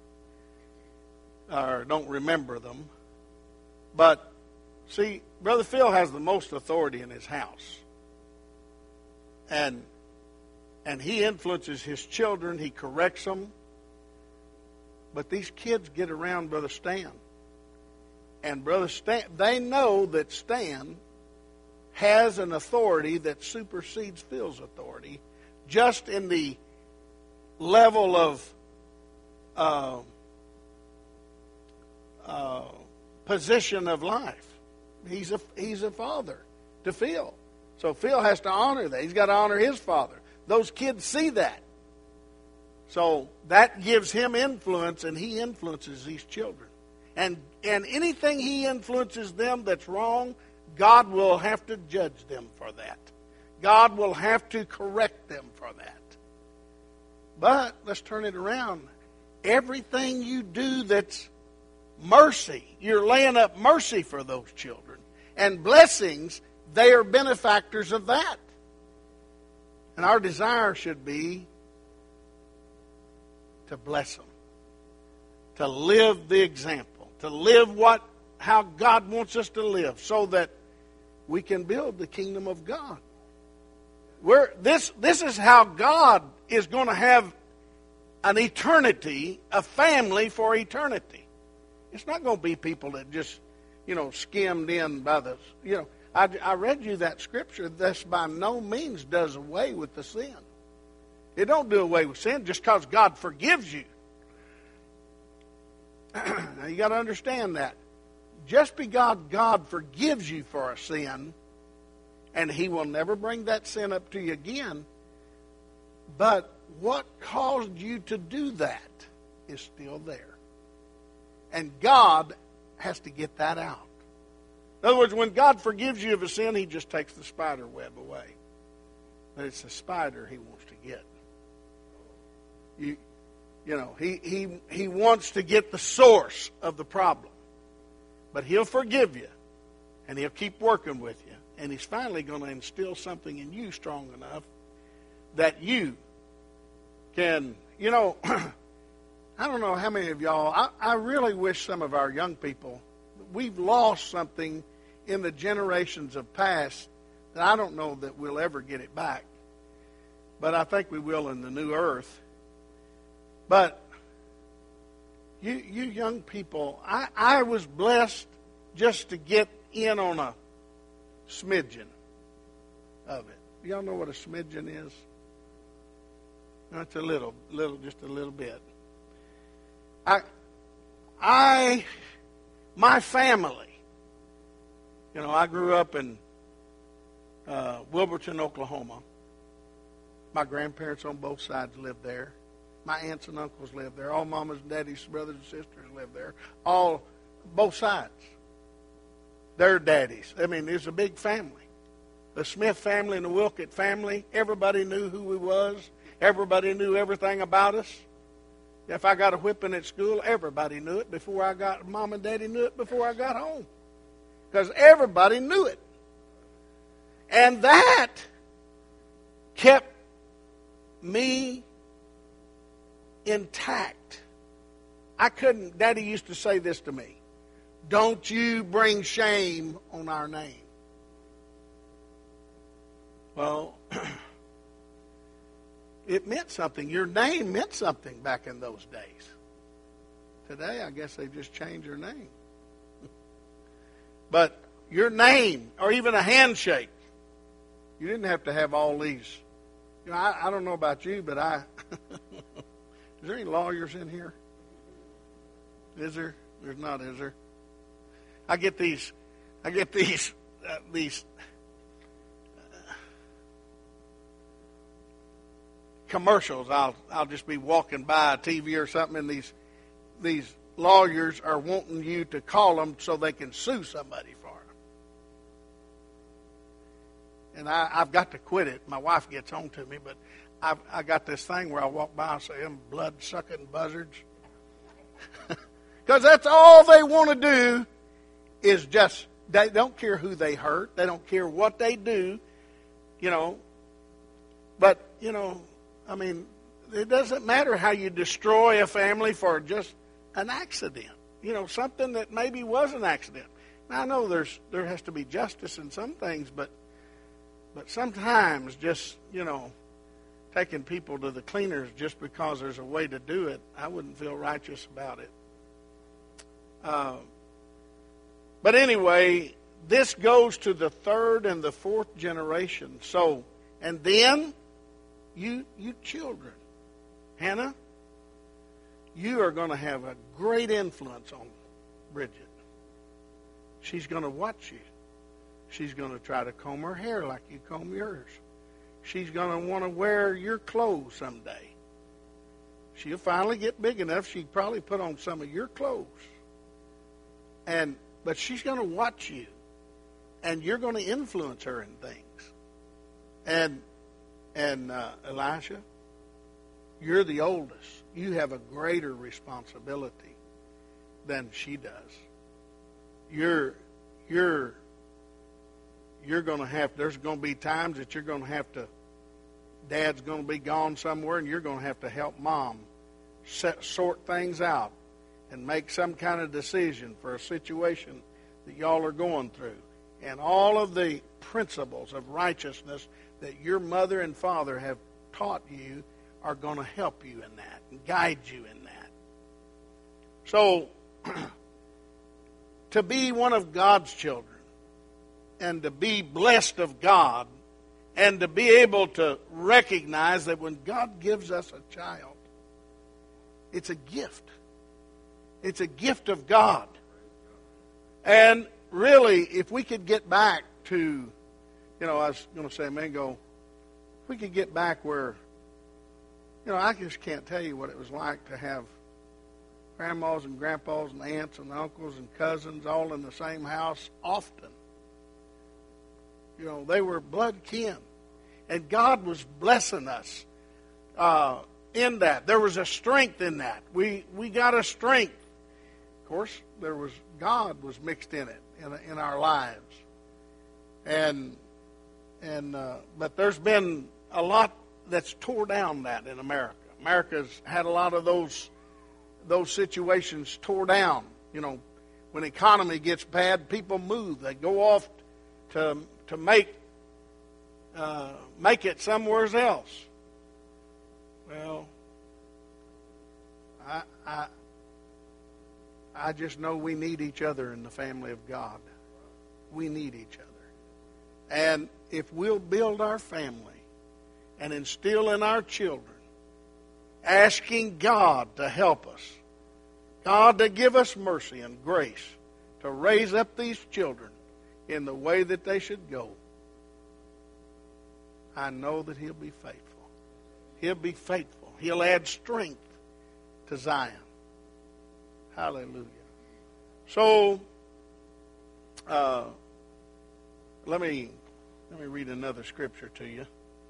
or don't remember them. But, see, Brother Phil has the most authority in his house. And and he influences his children. He corrects them. But these kids get around Brother Stan. And Brother Stan, they know that Stan has an authority that supersedes Phil's authority, just in the level of uh, uh, position of life. He's a he's a father to Phil, so Phil has to honor that. He's got to honor his father. Those kids see that, so that gives him influence, and he influences these children. And and anything he influences them that's wrong, God will have to judge them for that. God will have to correct them for that. But let's turn it around. Everything you do that's mercy, you're laying up mercy for those children. And blessings, they are benefactors of that. And our desire should be to bless them, to live the example, to live what how God wants us to live, so that we can build the kingdom of God. We're, this, this is how God is going to have an eternity, a family for eternity. It's not going to be people that just, you know, skimmed in by the, you know. I, I read you that scripture. This by no means does away with the sin. It don't do away with sin just because God forgives you. Now you got to understand that. Just because God forgives you for a sin, and He will never bring that sin up to you again, but what caused you to do that is still there. And God has to get that out. In other words, when God forgives you of a sin, He just takes the spider web away. But it's the spider He wants to get. You, you know, he, he, he wants to get the source of the problem. But He'll forgive you, and He'll keep working with you. And He's finally going to instill something in you strong enough that you can, you know, I don't know how many of y'all, I, I really wish some of our young people, we've lost something in the generations of past that I don't know that we'll ever get it back. But I think we will in the new earth. But you you young people, I, I was blessed just to get in on a smidgen of it. Y'all know what a smidgen is? It's a little, little, just a little bit. I, I, my family, you know, I grew up in uh, Wilburton, Oklahoma. My grandparents on both sides lived there. My aunts and uncles lived there. All mamas and daddies, brothers and sisters lived there. All, both sides. Their daddies. I mean, it's a big family. The Smith family and the Wilkett family, everybody knew who we was. Everybody knew everything about us. If I got a whipping at school, everybody knew it before I got, Mom and Daddy knew it before I got home. Because everybody knew it. And that kept me intact. I couldn't, Daddy used to say this to me, don't you bring shame on our name. Well, it meant something. Your name meant something back in those days. Today, I guess they just changed your name. But your name, or even a handshake, you didn't have to have all these. You know, I, I don't know about you, but I. Is there any lawyers in here? Is there? There's not, is there? I get these. I get these. Uh, these. Uh, commercials. I'll. I'll just be walking by a T V or something, and these. These lawyers are wanting you to call them so they can sue somebody for them. And I, I've got to quit it. My wife gets on to me, but I've I got this thing where I walk by and say, them blood-sucking buzzards. Because that's all they want to do is just, they don't care who they hurt. They don't care what they do, you know. But, you know, I mean, it doesn't matter how you destroy a family for just an accident. You know, something that maybe was an accident. Now, I know there's there has to be justice in some things, but but sometimes just, you know, taking people to the cleaners just because there's a way to do it, I wouldn't feel righteous about it. Uh, but anyway, this goes to the third and the fourth generation. So, and then you you children. Hannah, you are going to have a great influence on Bridget. She's going to watch you. She's going to try to comb her hair like you comb yours. She's going to want to wear your clothes someday. She'll finally get big enough, she'd probably put on some of your clothes. And but she's going to watch you. And you're going to influence her in things. And, and uh, Elisha, you're the oldest. You have a greater responsibility than she does. You're, you're, you're going to have, there's going to be times that you're going to have to, Dad's going to be gone somewhere, and you're going to have to help Mom set, sort things out and make some kind of decision for a situation that y'all are going through. And all of the principles of righteousness that your mother and father have taught you are going to help you in that and guide you in that. So, to be one of God's children and to be blessed of God and to be able to recognize that when God gives us a child, it's a gift. It's a gift of God. And really, if we could get back to, you know, I was going to say a minute ago, if we could get back where, you know, I just can't tell you what it was like to have grandmas and grandpas and aunts and uncles and cousins all in the same house often. You know, they were blood kin. And God was blessing us uh, in that. There was a strength in that. We we got a strength. Of course, there was God was mixed in it in in our lives. And and uh, but there's been a lot that's tore down that in America. America's had a lot of those those situations tore down. You know, when the economy gets bad, people move. They go off to to make uh, make it somewhere else. Well, I I I just know we need each other in the family of God. We need each other, and if we'll build our family and instill in our children, asking God to help us, God to give us mercy and grace to raise up these children in the way that they should go, I know that He'll be faithful. He'll be faithful. He'll add strength to Zion. Hallelujah. So, uh, let me Let me read another scripture to you.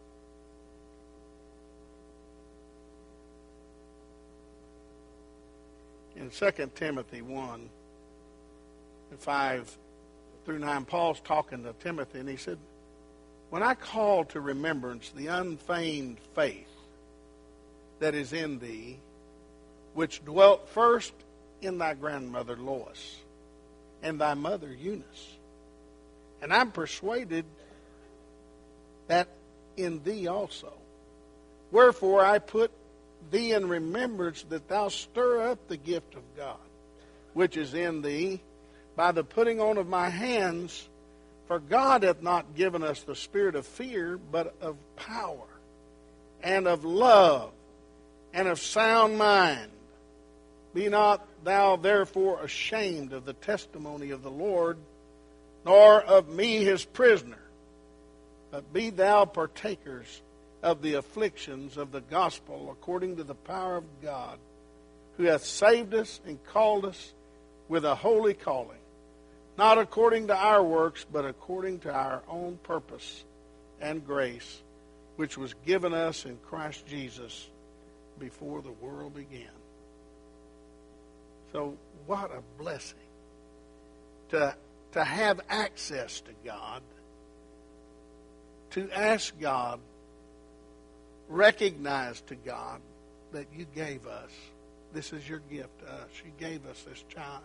In Second Timothy one, five through nine, Paul's talking to Timothy, and he said, when I call to remembrance the unfeigned faith that is in thee, which dwelt first in thy grandmother Lois and thy mother Eunice, and I'm persuaded that in thee also. Wherefore I put thee in remembrance that thou stir up the gift of God, which is in thee, by the putting on of my hands. For God hath not given us the spirit of fear, but of power, and of love, and of sound mind. Be not thou therefore ashamed of the testimony of the Lord, nor of me his prisoner, but be thou partakers of the afflictions of the gospel according to the power of God, who hath saved us and called us with a holy calling, not according to our works, but according to our own purpose and grace, which was given us in Christ Jesus before the world began. So what a blessing to, to have access to God, to ask God, recognize to God that you gave us. This is your gift to us. You gave us this child.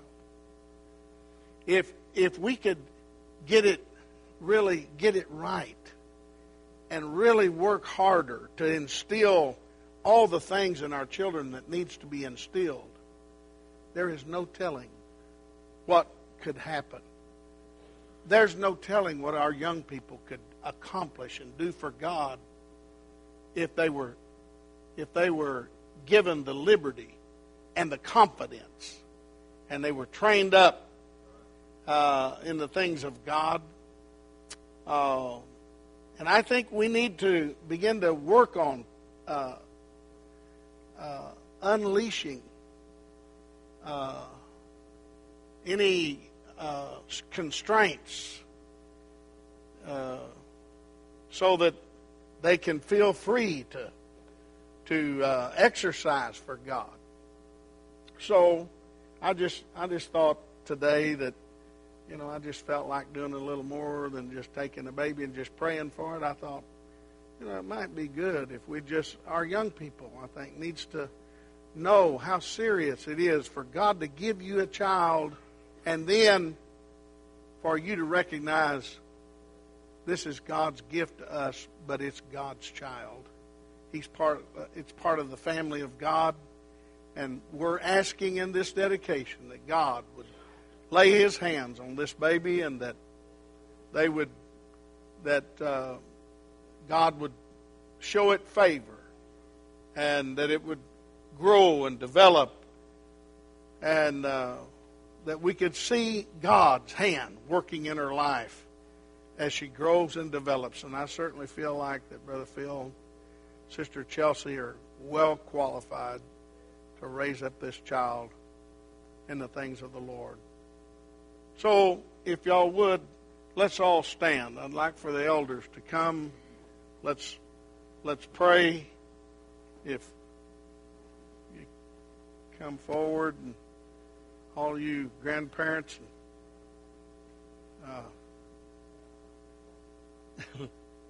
If if we could get it, really get it right, and really work harder to instill all the things in our children that needs to be instilled, there is no telling what could happen. There's no telling what our young people could accomplish and do for God if they were if they were given the liberty and the confidence, and they were trained up uh, in the things of God. Uh, and I think we need to begin to work on uh, uh, unleashing uh, any uh, constraints uh, so that they can feel free to to uh, exercise for God. So I just I just thought today that, you know, I just felt like doing a little more than just taking a baby and just praying for it. I thought, you know, it might be good if we just, our young people, I think, needs to know how serious it is for God to give you a child, and then for you to recognize this is God's gift to us, but it's God's child. He's part. It's part of the family of God, and we're asking in this dedication that God would lay His hands on this baby, and that they would, that uh, God would show it favor, and that it would grow and develop, and uh, that we could see God's hand working in her life as she grows and develops. And I certainly feel like that Brother Phil, Sister Chelsea are well qualified to raise up this child in the things of the Lord. So, if y'all would, let's all stand. I'd like for the elders to come. Let's let's pray. If you come forward, and all you grandparents, and, uh,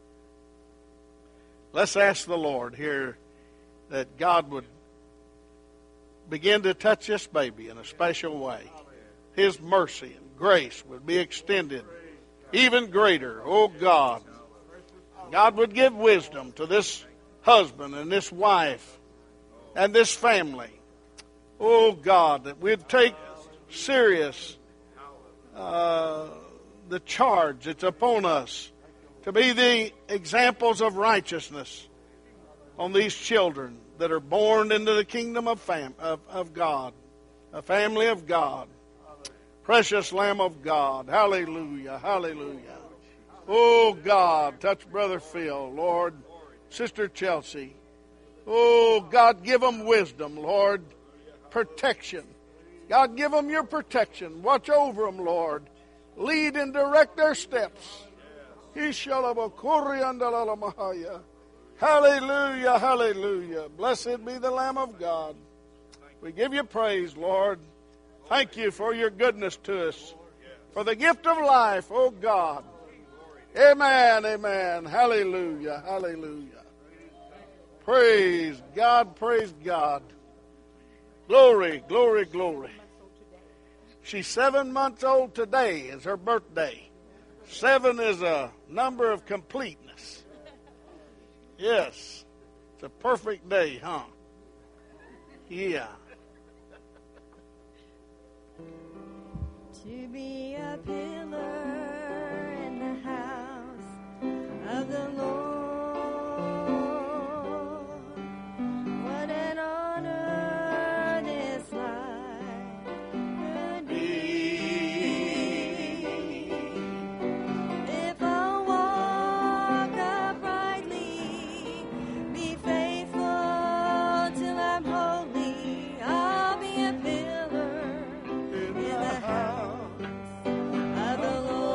let's ask the Lord here that God would begin to touch this baby in a special way. His mercy and grace would be extended even greater. Oh God, God would give wisdom to this husband and this wife and this family. Oh God, that we'd take serious uh, the charge that's upon us to be the examples of righteousness on these children that are born into the kingdom of, fam- of, of God, a family of God. Precious Lamb of God. Hallelujah. Hallelujah. Oh, God, touch Brother Phil, Lord. Sister Chelsea. Oh, God, give them wisdom, Lord. Protection. God, give them your protection. Watch over them, Lord. Lead and direct their steps. Ishalabakuriandalalamaha. Hallelujah, hallelujah. Blessed be the Lamb of God. We give you praise, Lord. Thank you for your goodness to us, for the gift of life, oh God. Amen, amen. Hallelujah, hallelujah. Praise God, praise God. Glory, glory, glory. She's seven months old today. Is her birthday. Seven is a number of completeness. Yes. It's a perfect day, huh? Yeah. To be a pillar in the house of the Lord. What an honor this life could be. If I'll walk uprightly, be faithful till I'm holy, I'll be a pillar in the house of the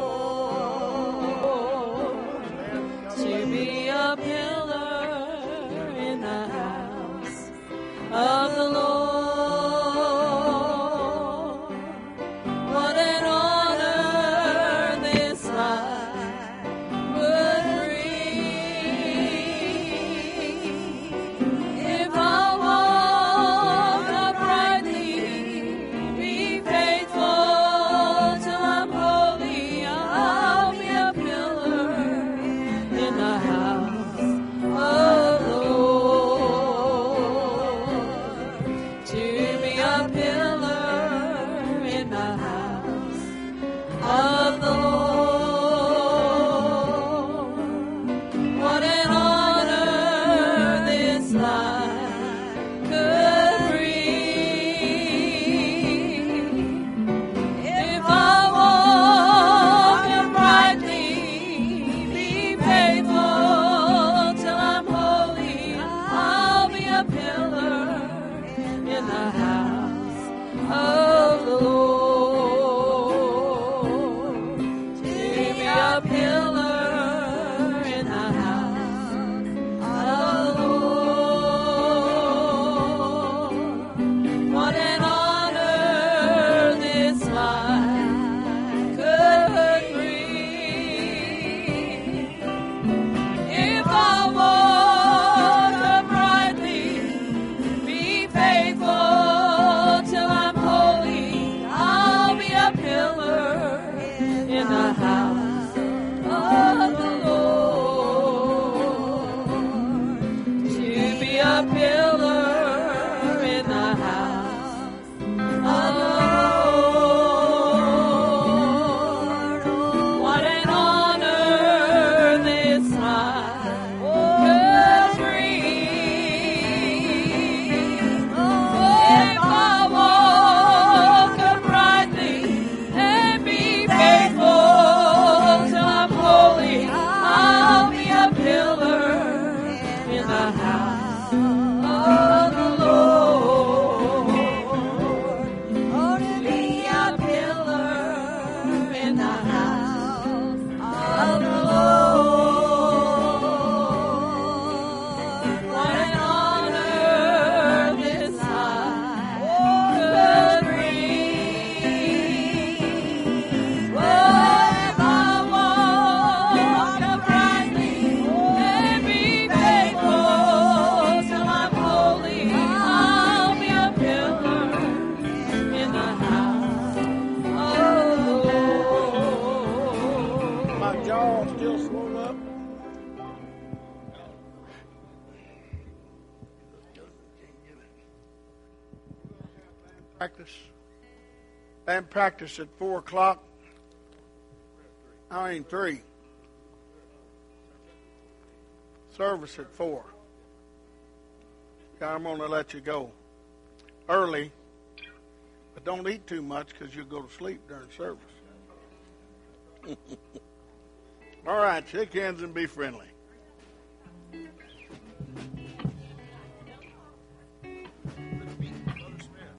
Lord. To be a pillar in the house of the Lord. What an honor this life would bring. If I walk uprightly, be faithful till I'm holy, I'll be a pillar in the house of the Lord. To be a pillar in the house of the Lord. What an honor this life could bring. If I walk uprightly, be faithful till I'm holy, I'll be a pillar in the house of the Lord. To be a pillar in the house of the Lord. What an honor this life could bring. If I walk uprightly, be faithful till I'm holy, I'll be a pillar in the house of the Lord. To be a pillar in the house of the Lord. What an honor this life could bring. If I walk uprightly and be faithful till I'm holy, I'll be a pillar in the house of the Lord. Oh, to be a pillar in the house of the Lord. What an honor this life could bring. Oh, if I walk uprightly and be faithful till I'm holy, I'll be a pillar in the house of the Lord. My jaw still swole up. Practice. Band practice at four o'clock. I mean three. Service at four. God, I'm going to let you go early, but don't eat too much because you'll go to sleep during service. All right, shake hands and be friendly.